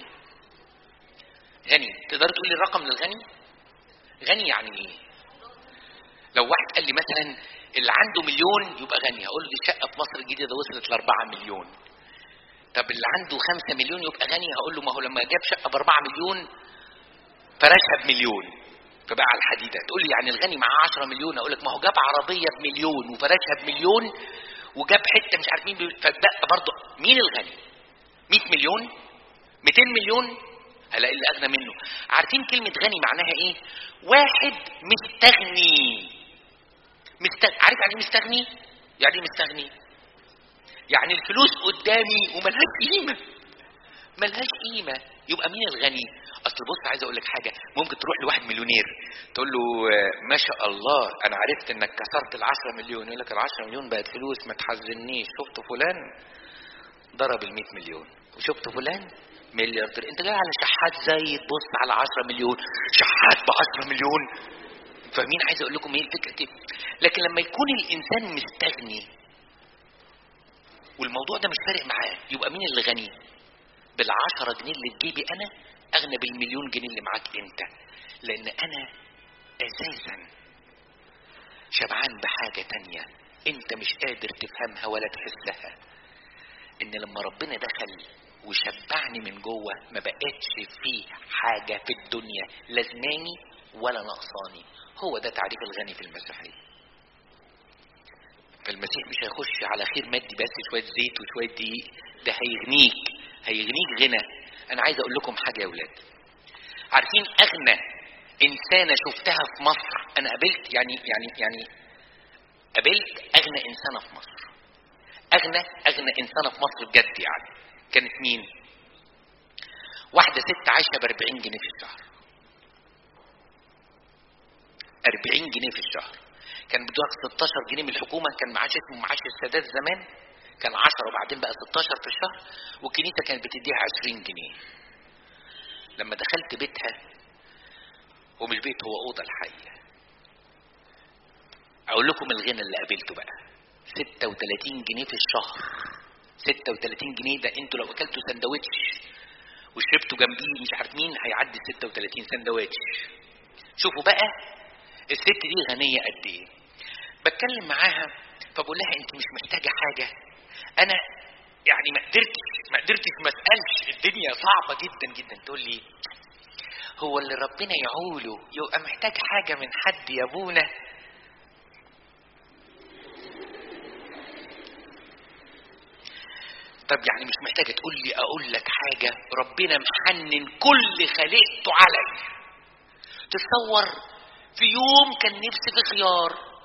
غني تقدر تقول لي الرقم للغني؟ غني يعني ايه؟ لو واحد قال لي مثلا اللي عنده 1,000,000 يبقى غني، هقول له دي شقة في مصر الجديدة وصلت ل4 مليون. طب اللي عنده 5 مليون يبقى غني، هقول له ما هو لما جاب شقة ب4 مليون فرشها ب1,000,000 فبقى على الحديدة. تقول لي يعني الغني معاه 10 مليون، اقول لك ما هو جاب عربية ب1,000,000 وفرشها ب1,000,000 وجاب حتة مش عارف مين فبقى برضه مين الغني؟ 100 مليون؟ 200 مليون؟ هلاقي اللي اغنى منه. عارفين كلمة غني معناها ايه؟ واحد مستغني. عارف يعني ايه مستغني؟ يعني ايه مستغني؟ يعني الفلوس قدامي وملهاش قيمة، ملهاش قيمة. يبقى مين الغني؟ اصل بص عايز اقول لك حاجه، ممكن تروح لواحد مليونير تقول له ما شاء الله انا عرفت انك كسرت ال10 مليون، يقول لك ال10 مليون بقت فلوس ما تحزنيش. شفت فلان ضرب ال100 مليون، وشفت فلان ملياردير. انت جاي على شحات زي تبص على 10 مليون شحات ب10 مليون. فمين عايز اقول لكم ايه الفكره كده؟ لكن لما يكون الانسان مستغني والموضوع ده مش فارق معاه، يبقى مين اللي غني؟ بال10 جنيه اللي في جيبي انا اغنى بالمليون جنيه اللي معاك انت. لان انا اساسا شبعان بحاجة تانية انت مش قادر تفهمها ولا تحسها. ان لما ربنا دخل وشبعني من جوه ما بقتش فيه حاجة في الدنيا لازماني ولا نقصاني. هو ده تعريف الغني في المسيحية. فالمسيح مش هيخش على خير مادي بس شوية زيت وشوية دقيق، ده هيغنيك غنى. انا عايز اقول لكم حاجة يا ولاد، عارفين اغنى انسانه شفتها في مصر، انا قابلت يعني قابلت اغنى انسانه في مصر، اغنى انسانه في مصر بجد يعني. كانت مين؟ واحده ست عايشه ب 40 جنيه في الشهر. 40 جنيه في الشهر. كان بيدوها 16 جنيه من الحكومه، كان معاش اسمه معاش السادات زمان، كان 10 وبعدين بقى 16 في الشهر، والكنيسه كانت بتديها 20 جنيه. لما دخلت بيتها، هو مش بيت، هو اوضه الحقيقه. اقول لكم الغنى اللي قابلته بقى، 36 جنيه في الشهر. 36 جنيه ده انتوا لو اكلتوا سندوتش وشربتوا جنبيه مش عارف مين هيعدي 36 سندوتش. شوفوا بقى الست دي غنيه قد ايه. بتكلم معاها فبقول لها انت مش محتاجه حاجه؟ انا يعني ما قدرتش ما اسالش، الدنيا صعبه جدا جدا. تقول لي هو اللي ربنا يعوله يبقى محتاج حاجه من حد يا ابونا؟ طب يعني مش محتاجه تقول لي اقول لك حاجه؟ ربنا محنن كل خلقته علي. تصور في يوم كان نفسي في خيار،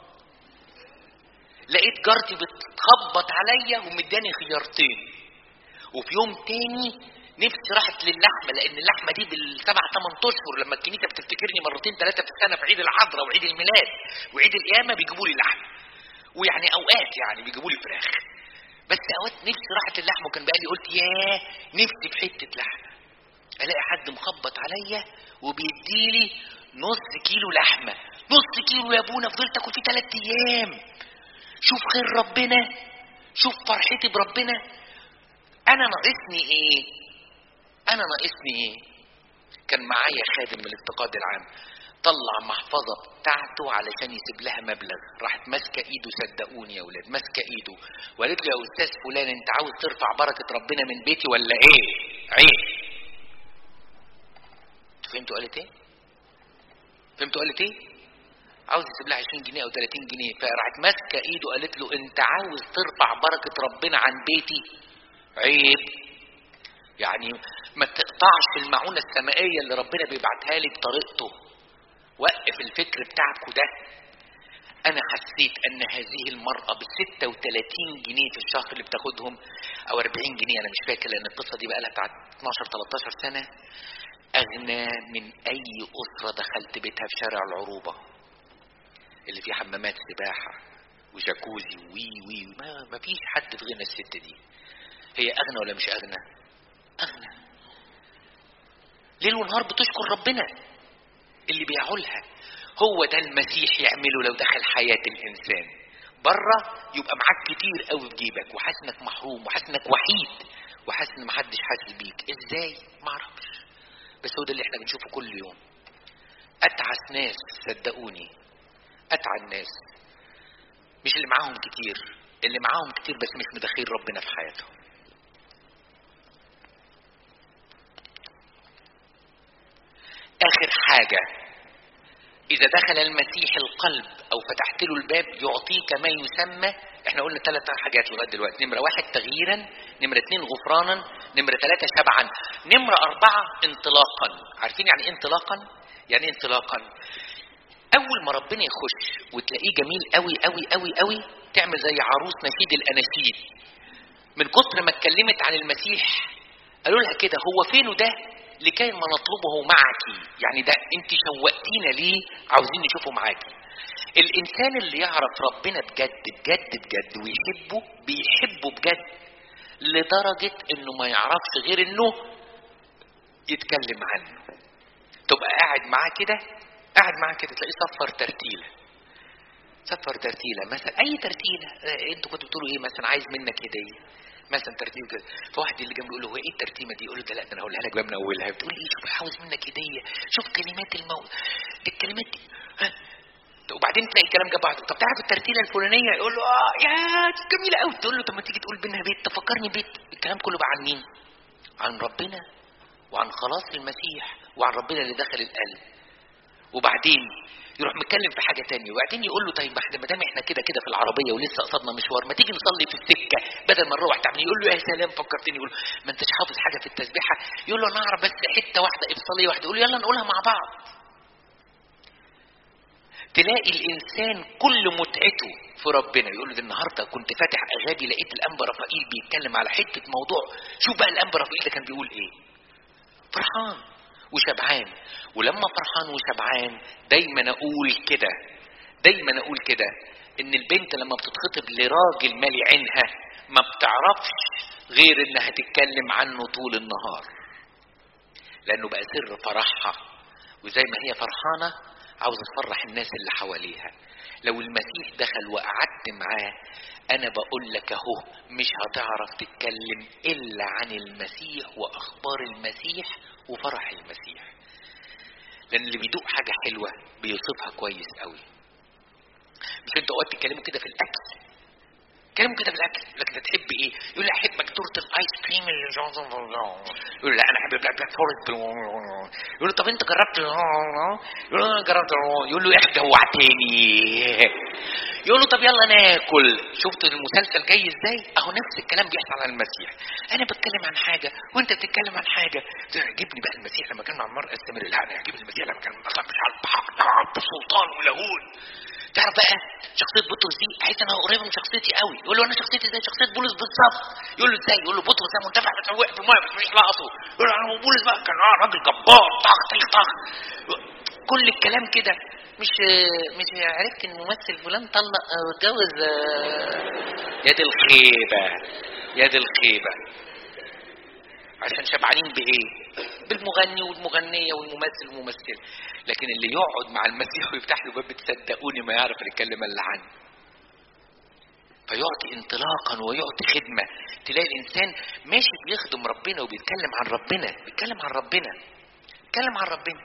لقيت جارتي بتخبط عليا ومداني خيارتين. وفي يوم تاني نفسي راحت للحمه، لان اللحمه دي بالسبع 8 اشهر لما الكنيسه بتفتكرني مرتين 3 في السنه، في عيد العذراء وعيد الميلاد وعيد القيامه بيجيبوا لي لحمه، ويعني اوقات يعني بيجيبوا لي فراخ، بس اوقات نفسي راحت للحمه. وكان بقى لي قلت ياه نفسي في حته لحمه، الاقي حد مخبط عليا وبيديلي نص كيلو لحمه. نص كيلو يا ابونا، فضلت اكل فيه 3 ايام. شوف خير ربنا، شوف فرحتي بربنا. انا ناقصني ايه؟ كان معايا خادم من الافتقاد العام، طلع محفظه بتاعته علشان يسيب لها مبلغ، راحت ماسكه ايده، صدقوني يا ولاد ماسكه ايده وقالت له يا استاذ فلان انت عاوز ترفع بركه ربنا من بيتي ولا ايه؟ عيب. فهمتوا قالت ايه؟ عاوز يسيب لها 20 جنيه او 30 جنيه، فراحت ماسكه ايده قالت له انت عاوز ترفع بركه ربنا عن بيتي؟ عيب. يعني ما تقطعش المعونه السمائيه اللي ربنا بيبعتها لي بطريقته. وقف الفكر بتاعكوا ده. انا حسيت ان هذه المراه ب 36 جنيه في الشهر اللي بتاخدهم او 40 جنيه انا مش فاكر، لان القصه دي بقى لها بتاعت 12 13 سنه، اغنى من اي اسره دخلت بيتها في شارع العروبه اللي فيه حمامات سباحه وجاكوزي وي ما فيش حد في غنى الست دي. هي اغنى ولا مش اغنى؟ اغنى. ليل ونهار بتشكر ربنا اللي بيعولها. هو ده المسيح يعمله لو دخل حياه الانسان. بره يبقى معاك كتير قوي في جيبك وحاسس انك محروم وحاسس انك وحيد وحاسس ان محدش حاسس بيك. ازاي؟ ما اعرفش، بس هو ده اللي احنا بنشوفه كل يوم. اتعس ناس صدقوني، اتعس الناس مش اللي معاهم كتير، اللي معاهم كتير بس مش مدخلين ربنا في حياتهم. اخر حاجة، اذا دخل المسيح القلب او فتحت له الباب يعطيك ما يسمى، احنا قلنا 3 حاجات لغايه دلوقتي. نمرة 1 تغييرا، نمرة 2 غفرانا، نمرة 3 شبعا، نمرة 4 انطلاقا. عارفين يعني ايه انطلاقا؟ يعني ايه انطلاقا؟ اول ما ربنا يخش وتلاقيه جميل قوي قوي قوي قوي، تعمل زي عروس نشيد الاناشيد. من كتر ما اتكلمت عن المسيح قالوا لها كده هو فينه ده لكي ما نطلبه معك، يعني ده انت شوقتينا ليه عاوزين نشوفه معاك. الانسان اللي يعرف ربنا بجد بجد بجد ويحبه بيحبه بجد لدرجة انه ما يعرفش غير انه يتكلم عنه. تبقى قاعد معاه كده تلاقيه صفر ترتيلة مثلا، اي ترتيلة. انتوا كنتوا بتقولوا ايه مثلا؟ عايز منك هدية مثلا، ترتيب كده. فواحد اللي جنبه يقول له هو ايه الترتيبه دي؟ يقول له ده لا ده انا هقولها لك بقى من اولها. بتقول ايه؟ شوف عاوز منك هديه، شوف كلمات دي الكلمات دي وبعدين تلاقي الكلام جاب بعضه. طب تعرف الترتيله الفلانيه؟ يقول له يا دي جميله قوي. تقول له طب ما تيجي تقول بينها بيت، تفكرني بيت. الكلام كله بقى عن مين؟ عن ربنا وعن خلاص المسيح وعن ربنا اللي دخل القلب. وبعدين يروح متكلم في حاجه تانية، وبعدين يقول له طيب ما دام احنا كده في العربيه ولسه قصدنا مشوار، ما تيجي نصلي في السكه بدل ما نروح تعمل. يقول له يا سلام فكرتني. يقول له ما انتش حافظ حاجه في التسبيحه؟ يقول له انا اعرف بس حته واحده افصاليه واحده. يقول له يلا نقولها مع بعض. تلاقي الانسان كل متعته في ربنا. يقول ده النهارده كنت فاتح اغابي لقيت الانبا رفائيل بيتكلم على حته موضوع. شوف بقى الانبا رفائيل ده كان بيقول ايه؟ فرحان وشبعان. ولما فرحان وشبعان دايما اقول كده ان البنت لما بتتخطب لراجل مالي عينها ما بتعرفش غير انها تتكلم عنه طول النهار، لانه بقى سر فرحها. وزي ما هي فرحانه عاوزه تفرح الناس اللي حواليها. لو المسيح دخل وقعدت معاه انا بقول لك اهو مش هتعرف تتكلم الا عن المسيح واخبار المسيح وفرح المسيح، لان اللي بيدوق حاجه حلوه بيوصفها كويس قوي. مش انتوا اوقات تتكلموا كده في الاكل، كلام كده في الاكل، لكن تحب ايه؟ يقول لي احب تورته الايس كريم اللي يقول لا انا احب البلاك فورست. يقول له طب انت جربت؟ يقول له انا جربت. يقول له احدى وعتاني. يقول له طب يلا ناكل. شفت المسلسل جاي ازاي؟ اهو نفس الكلام بيحصل على المسيح. انا بتكلم عن حاجه وانت بتتكلم عن حاجه. يعجبني بقى المسيح لما كان مع المرأة السامرية. لا انا يعجبني المسيح لما كان مثلا مش عارف بسلطان ولاهون. تعرف بقى شخصيه بطرس دي احس انها قريبه من شخصيتي قوي. يقول له انا شخصيتي زي شخصيه بولس بالظبط. يقول له ازاي؟ يقول له بطرس ده منتفع بتسوق في الماء بس مش لاقصه. يقول له انا بولس بقى كان راجل جبار طخ طخ طخ. كل الكلام كده. مش عرفت ان الممثل فلان طلق اتجوز. يا دي الخيبه. عشان شبعانين بايه؟ بالمغني والمغنيه والممثل والممثله. لكن اللي يقعد مع المسيح ويفتح له باب تصدقوني ما يعرف الكلمه الا عنه. فيعطي انطلاقا ويعطي خدمه. تلاقي الانسان ماشي بيخدم ربنا وبيتكلم عن ربنا، بيتكلم عن ربنا.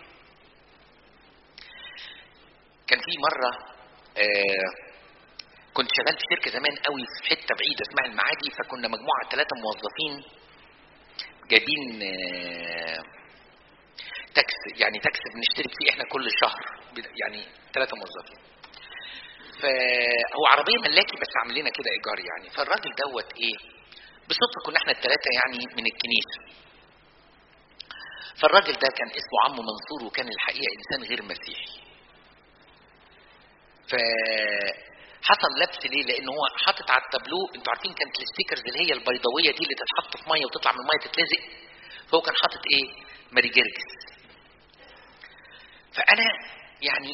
كان في مره كنت شغال في شركه زمان قوي في حته بعيده اسمها المعادي. فكنا مجموعه 3 موظفين جايبين تاكس بنشترك فيه احنا كل شهر، يعني 3 موظفين. فهو عربيه ملاكي بس عامل لنا كده ايجار يعني. فالراجل دوت ايه بالصدفه كنا احنا ال3 يعني من الكنيسه. فالراجل ده كان اسمه عم منصور وكان الحقيقه انسان غير مسيحي. حصل لبس ليه؟ لان هو حاطط على التابلو، انتوا عارفين كانت الستيكرز اللي هي البيضاويه دي اللي تتحط في ميه وتطلع من الميه تتلزق. فهو كان حاطط ايه؟ ماري جرجس. فانا يعني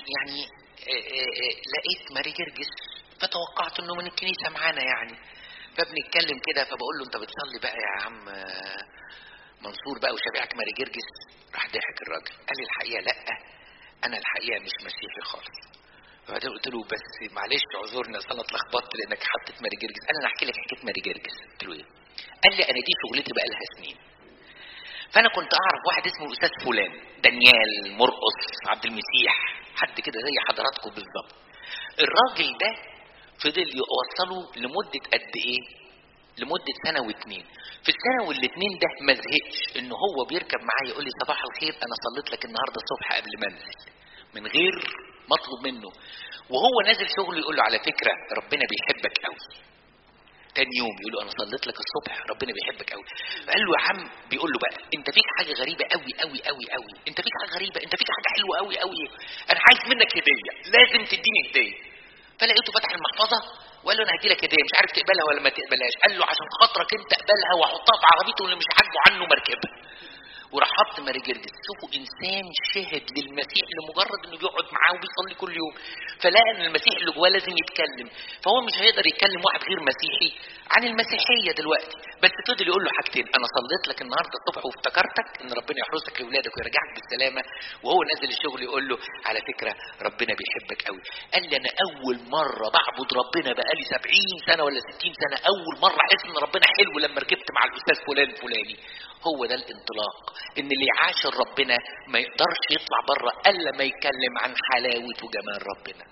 لقيت ماري جرجس فتوقعت انه من الكنيسه معانا يعني. فبنتكلم كده فبقول له انت بتصلي بقى يا عم منصور بقى وشبيعك ماري جرجس؟ راح ضحك الراجل قال لي الحقيقه لا انا الحقيقه مش مسيحي خالص. فبعدين قلت له بس معلش اعذرني اصل انا اتلخبطت لانك حطيت ماري جرجس. قال انا احكي لك حكايه ماري جرجس. قلت له ايه؟ قال لي انا دي شغلتي بقى لها سنين. فانا كنت اعرف واحد اسمه الاستاذ فلان دانيال مرقص عبد المسيح حد كده زي حضراتكم بالظبط. الراجل ده فضل يوصله لمده قد ايه؟ لمده 1 و2 سنين. في السنه وال2 ده ما زهقش ان هو بيركب معايا يقول لي صباح الخير انا صليت لك النهارده الصبح قبل ما انزل من غير مطلوب منه. وهو نازل شغله يقول له على فكره ربنا بيحبك قوي. تاني يوم يقول له انا صليت لك الصبح ربنا بيحبك قوي. قال له يا عم بيقول له بقى انت فيك حاجه غريبه قوي قوي قوي قوي. انت فيك حاجه غريبه، انت فيك حاجه حلوه قوي قوي. انا عايز منك هديه لازم تديني هديه. فلقيته فتح المحفظه وقال له انا هدي لك هديه مش عارف تقبلها ولا ما تقبلهاش. قال له عشان خاطرك انت اقبلها واحطها في عربيته اللي مش عاجبه عنه مركبها. وراح حط ماري جرجس. شوفوا انسان شهد للمسيح لمجرد انه بيقعد معاه وبيصلي كل يوم. فلقى ان المسيح اللي جواه لازم يتكلم. فهو مش هيقدر يتكلم واحد غير مسيحي عن المسيحيه دلوقتي. بس فضل يقول له حاجتين: انا صليت لك النهارده الصبح وافتكرتك ان ربنا يحرسك لاولادك ويرجعك بالسلامه. وهو نازل الشغل يقول له على فكره ربنا بيحبك قوي. قال لي انا اول مره بعبد ربنا بقالي 70 سنه ولا 60 سنه اول مره احس ان ربنا حلو لما ركبت مع الاستاذ فلان الفلاني. هو ده الانطلاق، ان اللي يعاشر ربنا ما يقدرش يطلع بره الا ما يتكلم عن حلاوه وجمال ربنا.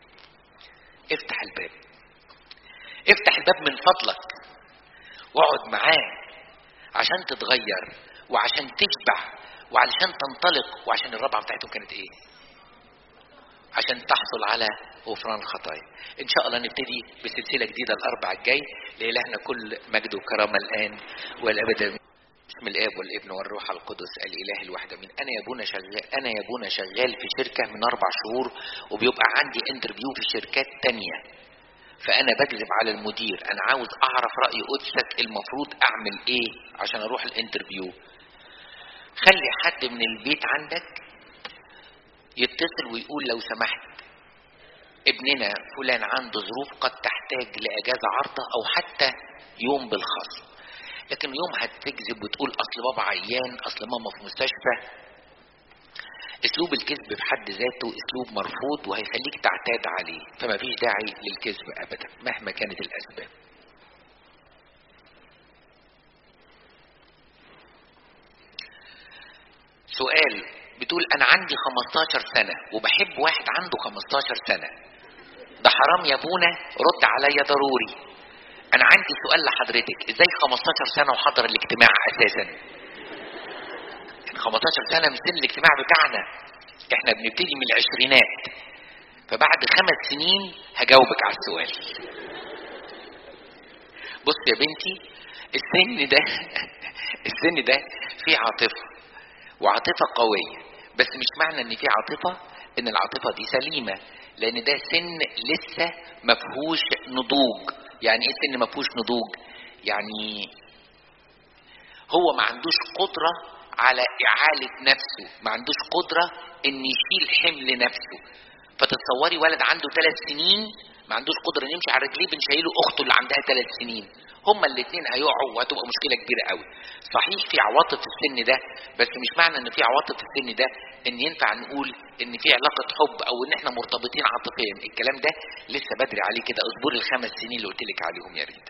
افتح الباب من فضلك واقعد معاه عشان تتغير وعشان تشبع وعشان تنطلق. وعشان الرابعه بتاعتهم كانت ايه؟ عشان تحصل على غفران الخطايا. ان شاء الله نبتدي بسلسله جديده الاربع الجاي. لإلهنا كل مجد وكرامه الان والابد. بسم الاب والابن والروح القدس الاله الواحد امين. انا يا ابونا شغال في شركه من 4 شهور، وبيبقى عندي انترفيو في شركات تانية، فانا بكذب على المدير. انا عاوز اعرف راي قدسك، المفروض اعمل ايه عشان اروح الانترفيو؟ خلي حد من البيت عندك يتصل ويقول لو سمحت ابننا فلان عنده ظروف قد تحتاج لاجازه عارضه او حتى يوم بالخاص. لكن يوم هتكذب وتقول اصل بابا عيان، اصل ماما في مستشفى، اسلوب الكذب بحد ذاته اسلوب مرفوض وهيخليك تعتاد عليه، فما فيش داعي للكذب ابدا مهما كانت الاسباب. سؤال بتقول انا عندي 15 سنة وبحب واحد عنده 15 سنة، ده حرام يا ابونا؟ رد عليا ضروري. انا عندي سؤال لحضرتك، ازاي 15 سنة وحضر الاجتماع اساسا؟ 15 سنة من سن الاجتماع بتاعنا، احنا بنبتدي من العشرينات، فبعد 5 سنين هجاوبك على السؤال. بص يا بنتي، السن ده فيه عاطفة وعاطفة قوية، بس مش معنى ان فيه عاطفة ان العاطفة دي سليمة، لان ده سن لسه مفهوش نضوج. يعني ايه سن مفهوش نضوج؟ يعني هو ما عندوش قدرة على إعالة نفسه، ما عندوش قدرة ان يشيل حمل نفسه. فتتصوري ولد عنده 3 سنين ما عندوش قدرة يمشي على رجليه، بنشيله اخته اللي عندها 3 سنين، هما الاثنين هيقعوا وهتبقى مشكلة كبيرة قوي. صحيح في عواطف في السن ده، بس مش معنى ان في عواطف في السن ده ان ينفع نقول ان في علاقة حب او ان احنا مرتبطين عاطفيا. الكلام ده لسه بدري عليه كده، اصبري ال5 سنين اللي قلت لك عليهم يا ريت.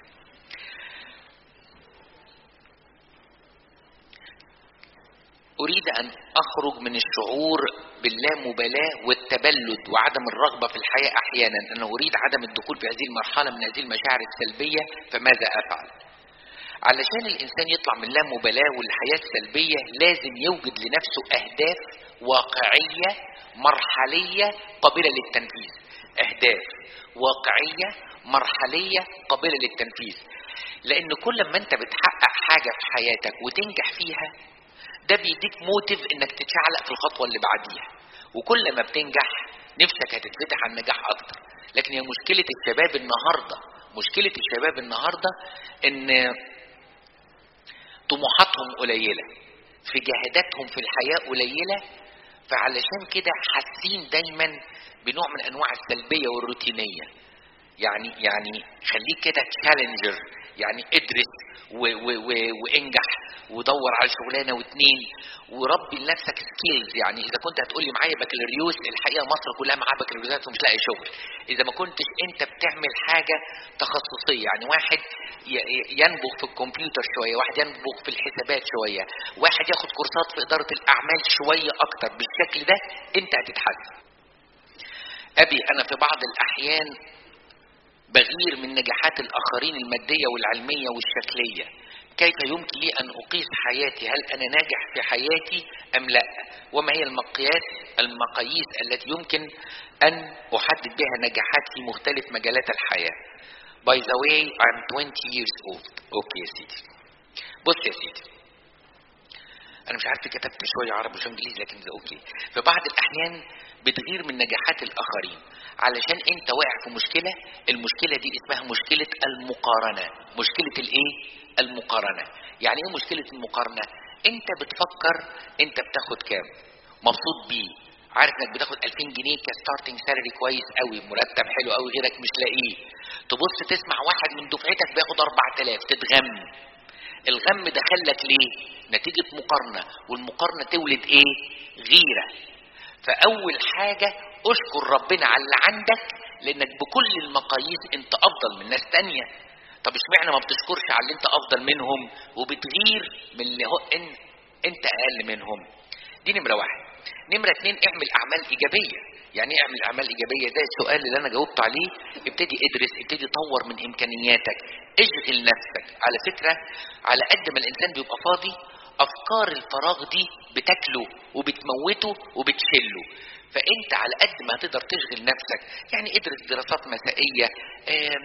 أريد أن أخرج من الشعور باللامبالاة والتبلد وعدم الرغبة في الحياة أحيانا. أنا أريد عدم الدخول في هذه المرحلة من هذه المشاعر السلبية، فماذا أفعل؟ علشان الإنسان يطلع من اللامبالاة والحياة السلبية لازم يوجد لنفسه أهداف واقعية مرحلية قابلة للتنفيذ. أهداف واقعية مرحلية قابلة للتنفيذ، لأن كل ما أنت بتحقق حاجة في حياتك وتنجح فيها ده بيديك موتيف انك تتشعلق في الخطوة اللي بعديها، وكل ما بتنجح نفسك هتتفتح على النجاح اكتر. لكن هي مشكلة الشباب النهاردة ان طموحاتهم قليلة، في جهاداتهم في الحياة قليلة، فعلشان كده حاسين دايما بنوع من انواع السلبية والروتينية. يعني خليك كده تشالنجر، يعني ادرس وانجح ودور على شغلانه واتنين وربي لنفسك سكيلز. يعني اذا كنت هتقولي معايا بكالوريوس، الحقيقه مصر كلها معاها بكالوريوسات ومش لاقي شغل. اذا ما كنتش انت بتعمل حاجه تخصصيه، يعني واحد ينبغ في الكمبيوتر شويه، واحد ينبغ في الحسابات شويه، واحد ياخد كورسات في اداره الاعمال شويه اكتر، بالشكل ده انت هتتحسن. ابي انا في بعض الاحيان بغير من نجاحات الآخرين المادية والعلمية والشكلية. كيف يمكن لي أن أقيس حياتي؟ هل أنا ناجح في حياتي أم لا؟ وما هي المقاييس التي يمكن أن أحدد بها نجاحات في مختلف مجالات الحياة؟ By the way, I'm 20 years old. أوكي يا سيدي. بص يا سيدي، أنا مش عارف كتبت شوية عربي وشوية إنجليزي، لكن ده أوكي. في بعض الأحيان بتغير من نجاحات الآخرين علشان أنت واقع في مشكلة. المشكلة دي اسمها مشكلة المقارنة. مشكلة الإيه؟ المقارنة. يعني إيه مشكلة المقارنة؟ أنت بتفكر أنت بتاخد كام، مبسوط بيه، عارف إنك بتاخد 2000 جنيه كستارتنج سالري كويس قوي، مرتب حلو قوي، غيرك مش لاقيه. تبص تسمع واحد من دفعتك بياخد 4000، تتغم. الغم ده خلك ليه؟ نتيجة مقارنة، والمقارنة تولد ايه؟ غيرة. فأول حاجة اشكر ربنا على اللي عندك، لأنك بكل المقاييس انت أفضل من ناس تانية. طب اشمعنى ما بتشكرش على اللي انت أفضل منهم وبتغير من اللي هو انت أقل منهم؟ دي نمرة 1. نمرة 2، اعمل أعمال إيجابية. يعني ايه اعمل أعمال إيجابية؟ ده السؤال اللي أنا جاوبت عليه. ابتدي ادرس، ابتدي طور من إمكانياتك، اشغل نفسك. على فكرة على قد ما الإنسان بيبقى فاضي، أفكار الفراغ دي بتاكله وبتموته وبتشله. فأنت على قد ما تقدر تشغل نفسك، يعني ادرس دراسات مسائية،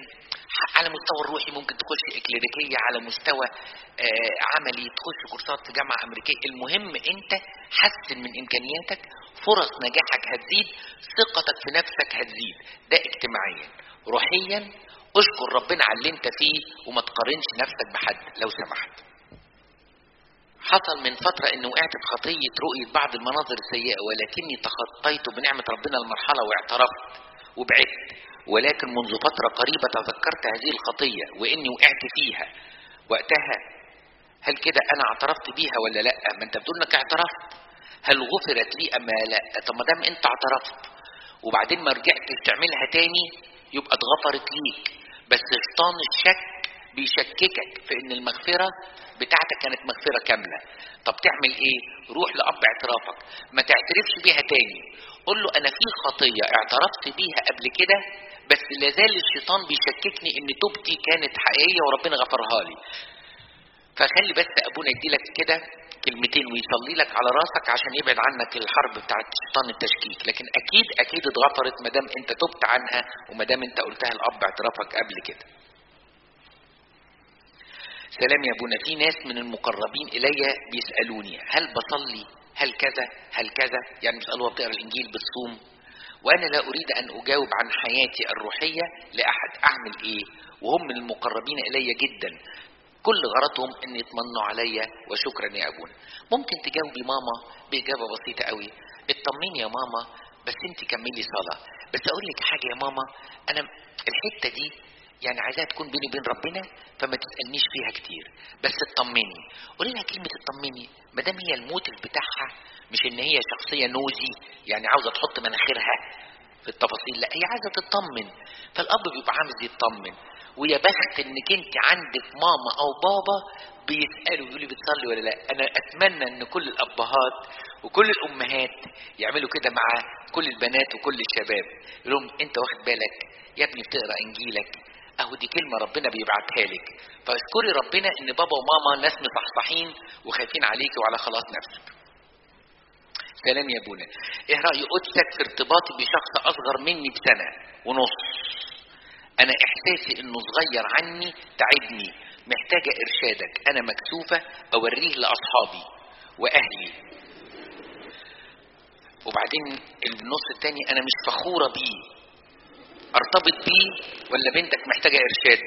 على مستوى الروحي ممكن تخش اكليريكيه، على مستوى عملي تخش كورسات في جامعه امريكيه. المهم انت حسن من امكانياتك، فرص نجاحك هتزيد، ثقتك في نفسك هتزيد. ده اجتماعيا. روحيا اشكر ربنا على اللي انت فيه وما تقارنش نفسك بحد لو سمحت. حصل من فترة ان وقعت في خطية رؤية بعض المناظر السيئة، ولكني تخطيت بنعمة ربنا المرحلة واعترفت وبعدت. ولكن منذ فترة قريبة تذكرت هذه الخطية واني وقعت فيها وقتها. هل كده انا اعترفت بيها ولا لا؟ ما انت بتقول انك اعترفت. هل غفرت لي اما لا؟ طب ما دام انت اعترفت وبعدين ما رجعتش تعملها تاني يبقى اتغفرت ليك. بس شيطان الشك بيشككك في ان المغفرة بتاعتك كانت مغفرة كاملة. طب تعمل ايه؟ روح لأب اعترافك، ما تعترفش بيها تاني. قل له انا في خطية اعترفت بيها قبل كده بس لازال الشيطان بيشككني ان توبتي كانت حقيقية وربنا غفرها لي. فخلي بس ابونا يديلك كده كلمتين ويصلي لك على راسك عشان يبعد عنك الحرب بتاعت شيطان التشكيك. لكن اكيد اتغفرت ما دام انت تبت عنها وما دام انت قلتها لأب اعترافك قبل كده. سلام يا ابونا، في ناس من المقربين الي بيسالوني هل بصلي، هل كذا، هل كذا، يعني بيسالوها بتقرا الانجيل، بتصوم، وانا لا اريد ان اجاوب عن حياتي الروحيه لاحد. اعمل ايه وهم من المقربين الي جدا؟ كل غرضهم ان يطمنوا عليا. وشكرا يا ابونا. ممكن تجاوبي ماما باجابه بسيطه قوي، اطمني يا ماما بس انت كملي صلاه. بس اقول لك حاجه يا ماما، انا الحته دي يعني عايزاها تكون بيني وبين ربنا فما تسالنيش فيها كتير، بس اطمني. قولي لها كلمه اطمني ما دام هي الموتيف بتاعها مش ان هي شخصيه نوزي يعني عاوزه تحط مناخيرها في التفاصيل، لا هي عايزه تطمن. فالاب بيبقى عاوز يطمن. ويا بخت انك انت عندك ماما او بابا بيسالوا يقولوا بتصلي ولا لا. انا اتمنى ان كل الابهات وكل الامهات يعملوا كده مع كل البنات وكل الشباب، يقول لهم انت واخد بالك يا ابني بتقرا انجيلك، اهو دي كلمه ربنا بيبعتها لك، فاشكري ربنا ان بابا وماما ناس مصحصحين وخايفين عليكي وعلى خلاص نفسك. سلام يا ابونا، ايه راي قدسك في ارتباطي بشخص اصغر مني بسنه ونص؟ انا احساسي انه صغير عني تعبني، محتاجه ارشادك. انا مكسوفه اوريه لاصحابي واهلي. وبعدين النص الثاني انا مش فخوره بيه، ارتبط بيه ولا بنتك محتاجه ارشاد؟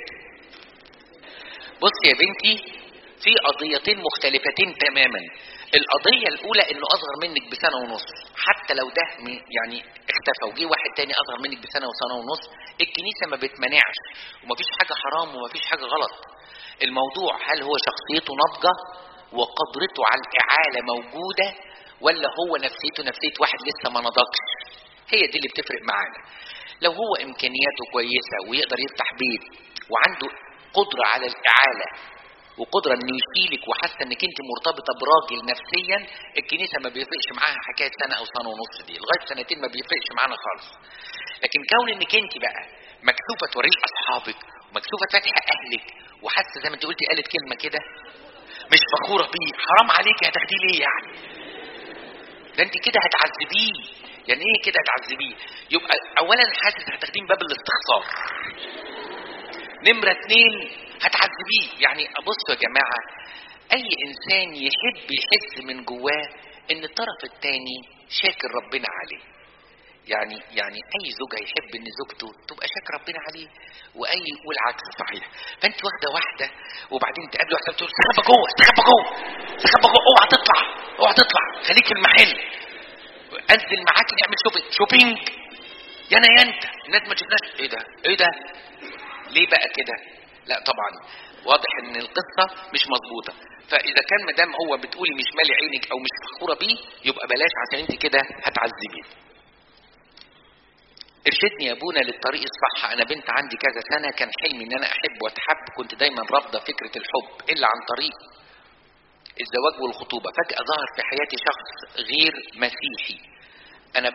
بص يا بنتي، في قضيتين مختلفتين تماما. القضيه الاولى انه اصغر منك بسنه ونص، حتى لو ده يعني اختفى وجي واحد تاني اصغر منك بسنه وسنه ونص، الكنيسه ما بتمنعش ومفيش حاجه حرام ومفيش حاجه غلط. الموضوع هل هو شخصيته ناضجه وقدرته على الاعاله موجوده، ولا هو نفسيته واحد لسه ما نضجش؟ هي دي اللي بتفرق معانا. لو هو امكانياته كويسه ويقدر يفتح بيت وعنده قدره على الاعاله وقدره انه يشيلك وحاسه انك انت مرتبطه براجل نفسيا، الكنيسه ما بيفرقش معاها حكايه سنه او سنه ونص دي، لغايه سنتين ما بيفرقش معانا خالص. لكن كون انك انت بقى مكسوفه توريه اصحابك ومكسوفه تفتح اهلك وحاسه زي ما انت قلتي قالت كلمه كده مش فخوره بيه، حرام عليك هتاخديه ليه يعني؟ ده انت كده هتعذبيه. يعني ايه كده هتعذبيه؟ يبقى اولا حاسس هتاخدين باب الاستخسار، نمرة 2 هتعذبيه. يعني بصوا يا جماعة، اي انسان يحس من جواه ان الطرف الثاني شاكر ربنا عليه. يعني اي زوج هيحب ان زوجته تبقى شاكر ربنا عليه، واي والعكس صحيح. فانت واحده وبعدين تقابل واحده تقول استخبى جوه اوعى تطلع خليك في المحل، انزل معاك نعمل شوبينج يا انت الناس ما تشوفناش. ايه ده ليه بقى كده؟ لا طبعا واضح ان القصه مش مظبوطه. فاذا كان مدام هو بتقولي مش مالي عينك او مش فخوره بيه يبقى بلاش، عشان انت كده هتعذبيه. ارشدني يا ابونا للطريق الصح. انا بنت عندي كذا سنه، كان حلمي ان انا احب واتحب، كنت دايما رافضه فكره الحب الا عن طريق الزواج والخطوبه. فجاه ظهر في حياتي شخص غير مسيحي، انا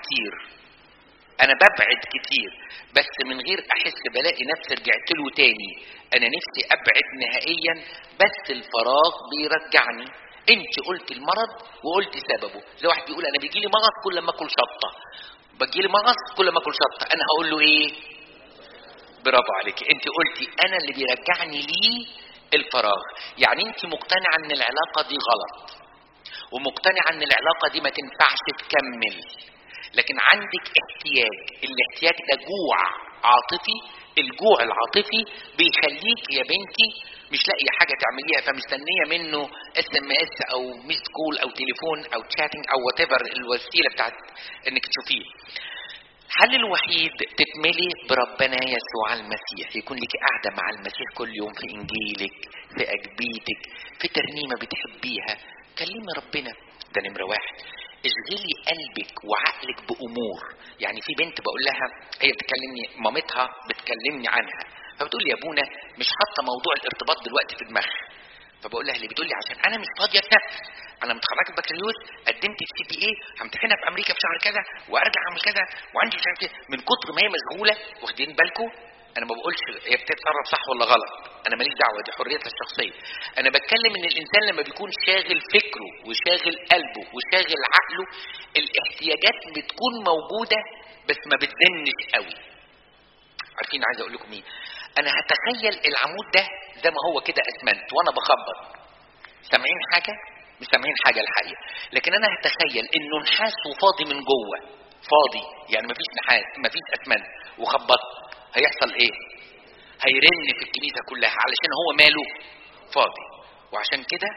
ببعد كتير بس من غير احس بلاقي نفسي رجعت له تاني. انا نفسي ابعد نهائيا بس الفراغ بيرجعني. انت قلت المرض وقلت سببه. زي واحد بيقول انا بيجيلي مغص كل ما اكل شطه، انا هقول له ايه؟ برافو عليك، انت قلتي انا اللي بيرجعني ليه الفراغ. يعني انت مقتنعه ان العلاقه دي غلط، ومقتنعه ان العلاقه دي ما تنفعش تكمل، لكن عندك احتياج. الاحتياج ده جوع عاطفي. الجوع العاطفي بيخليك يا بنتي مش لاقيه حاجه تعمليها، فمستنيه منه SMS او ميس كول او تليفون او تشاتنج او وات ايفر الوسيله بتاعت انك تشوفيه. الحل الوحيد تتملي بربنا يسوع المسيح، يكون لك قاعده مع المسيح كل يوم في انجيلك، في اجبيتك، في ترنيمه بتحبيها. كلمي ربنا، ده نمره واحد. اشغلي قلبك وعقلك بامور. يعني في بنت بقول لها، هي بتكلمني، مامتها بتكلمني عنها، فبتقول لي يا ابونا مش حاطه موضوع الارتباط دلوقتي في دماغها. فبقول لها ليه؟ بتقول لي عشان انا مش فاضيه اتنفس، انا متخرجه بكالوريوس، قدمت في CPA، همتحنها في امريكا في شهر كذا، وارجع اعمل كذا، وعندي مش عارف ايه. من كتر ما هي مشغوله، واخدين بالكم؟ انا ما بقولش هي بتتصرف صح ولا غلط، انا ماليش دعوه، دي حريتها الشخصيه. انا بتكلم ان الانسان لما بيكون شاغل فكره وشاغل قلبه وشاغل عقله، الاحتياجات بتكون موجوده بس ما بتزنش قوي. عارفين عايز اقول لكم ايه؟ انا هتخيل العمود ده زي ما هو كده اسمنت وانا بخبط، سامعين حاجه؟ مش سامعين حاجه الحقيقه، لكن انا هتخيل انه نحاس وفاضي من جوه، فاضي يعني مفيش نحاس مفيش اسمنت، وخبط، هيحصل ايه؟ هيرن في الكنيسه كلها علشان هو ماله فاضي. وعشان كده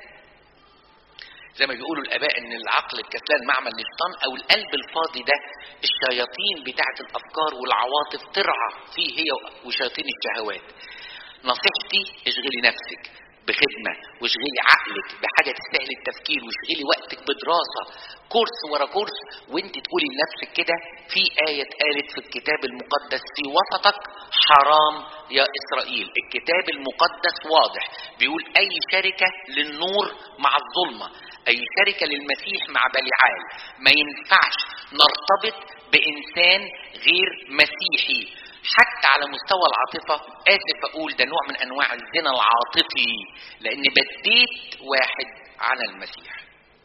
زي ما بيقولوا الاباء ان العقل الكسلان معمل للشيطان، او القلب الفاضي ده الشياطين بتاعه الافكار والعواطف ترعى فيه هي وشياطين الشهوات. نصيحتي اشغلي نفسك بخدمه، واشغلي عقلك بحاجه تستاهل التفكير، واشغلي وقتك بدراسه، كورس ورا كورس، وانت تقولي لنفسك كده في آية اتقالت في الكتاب المقدس: في وسطك حرام يا إسرائيل. الكتاب المقدس واضح، بيقول أي شركة للنور مع الظلمة، أي شركة للمسيح مع بليعال. ما ينفعش نرتبط بإنسان غير مسيحي حتى على مستوى العاطفة. آسف أقول ده نوع من أنواع الزنا العاطفي، لأن بديت واحد على المسيح.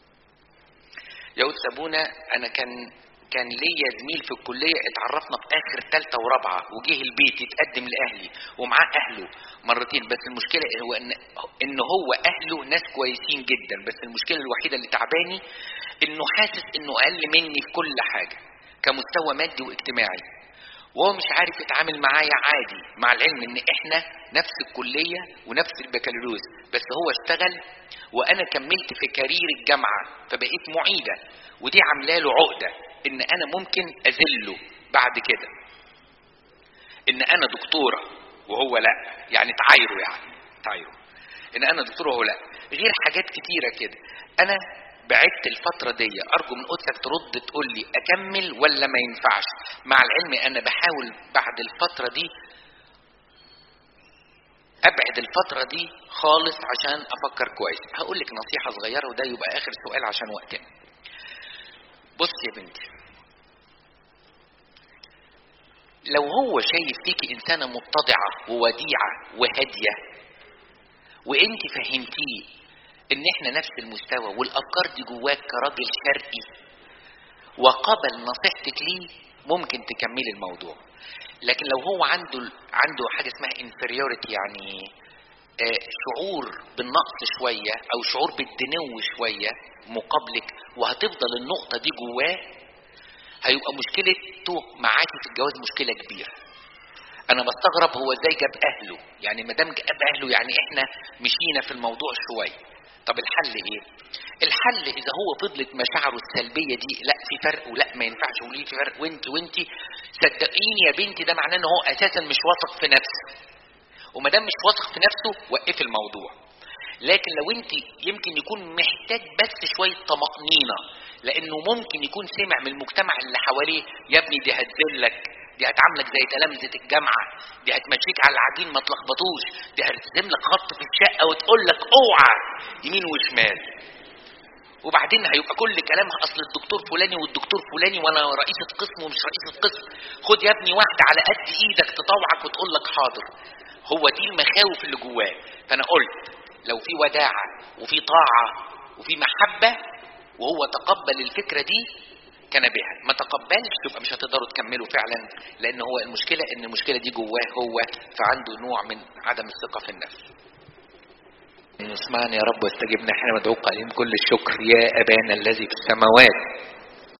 يا أستاذ أبونا أنا كان ليا زميل في الكلية، اتعرفنا في آخر ثالثة ورابعة، وجيه البيت يتقدم لأهلي ومعاه أهله مرتين. بس المشكلة هو إن هو أهله ناس كويسين جدا، بس المشكلة الوحيدة اللي تعباني إنه حاسس إنه أقل مني في كل حاجة كمستوى مادي واجتماعي، وهو مش عارف يتعامل معايا عادي، مع العلم ان احنا نفس الكلية ونفس البكالوريوس، بس هو اشتغل وانا كملت في كارير الجامعة فبقيت معيدة، ودي عامله له عقدة ان انا ممكن اذله بعد كده، ان انا دكتورة وهو لا، يعني تعايروا ان انا دكتورة وهو لا، غير حاجات كتيرة كده. انا بعدت الفترة دي، ارجو من قدسك ترد تقول لي اكمل ولا ما ينفعش. مع العلم انا بحاول بعد الفترة دي ابعد الفترة دي خالص عشان افكر كويس. هقول لك نصيحة صغيرة وده يبقى اخر سؤال عشان وقتنا. بص يا بنتي، لو هو شايف فيكي انسانة متضعة ووديعة وهادية، وانت فهمتيه ان احنا نفس المستوى والافكار دي جواك كراجل شرقي، وقبل نصيحتك ليه، ممكن تكملي الموضوع. لكن لو هو عنده حاجه اسمها inferiority، يعني شعور بالنقص شويه او شعور بالدنو شويه مقابلك، وهتفضل النقطه دي جواه، هيبقى مشكلته معاكي في الجواز مشكله كبيره. انا بستغرب هو ازاي جاب اهله، يعني ما دام جاب اهله يعني احنا مشينا في الموضوع شويه. طب الحل ايه؟ الحل اذا هو فضلت مشاعره السلبيه دي لا في فرق ولا ما ينفعش وليه في فرق وانت صدقيني يا بنتي ده معناه ان هو اساسا مش واثق في نفسه، وما دام مش واثق في نفسه وقفي الموضوع. لكن لو انت يمكن يكون محتاج بس شويه طمأنينه، لانه ممكن يكون سمع من المجتمع اللي حواليه يا ابني دي هتذلك، دي هتعاملك زي تلامذة الجامعة، دي هتمشيك على العجين ما تلخبطوش، دي هترسم لك خط في الشقة وتقول لك اوعى يمين وشمال، وبعدين هيبقى كل كلامها اصل الدكتور فلاني والدكتور فلاني وانا رئيسة قسم ومش رئيسة قسم، خد يا ابني واحدة على قد ايدك تطوعك وتقول لك حاضر. هو دي المخاوف اللي جواه. فانا قلت لو في وداعة وفي طاعة وفي محبة وهو تقبل الفكرة دي، كان بها. ما تقبلش يبقى مش هتقدروا تكملوا فعلا، لان هو المشكله ان المشكله دي جواه هو، فعنده نوع من عدم الثقه في النفس. اسمعني يا رب واستجبنا، احنا مدعوك عليهم كل الشكر. يا ابانا الذي في السماوات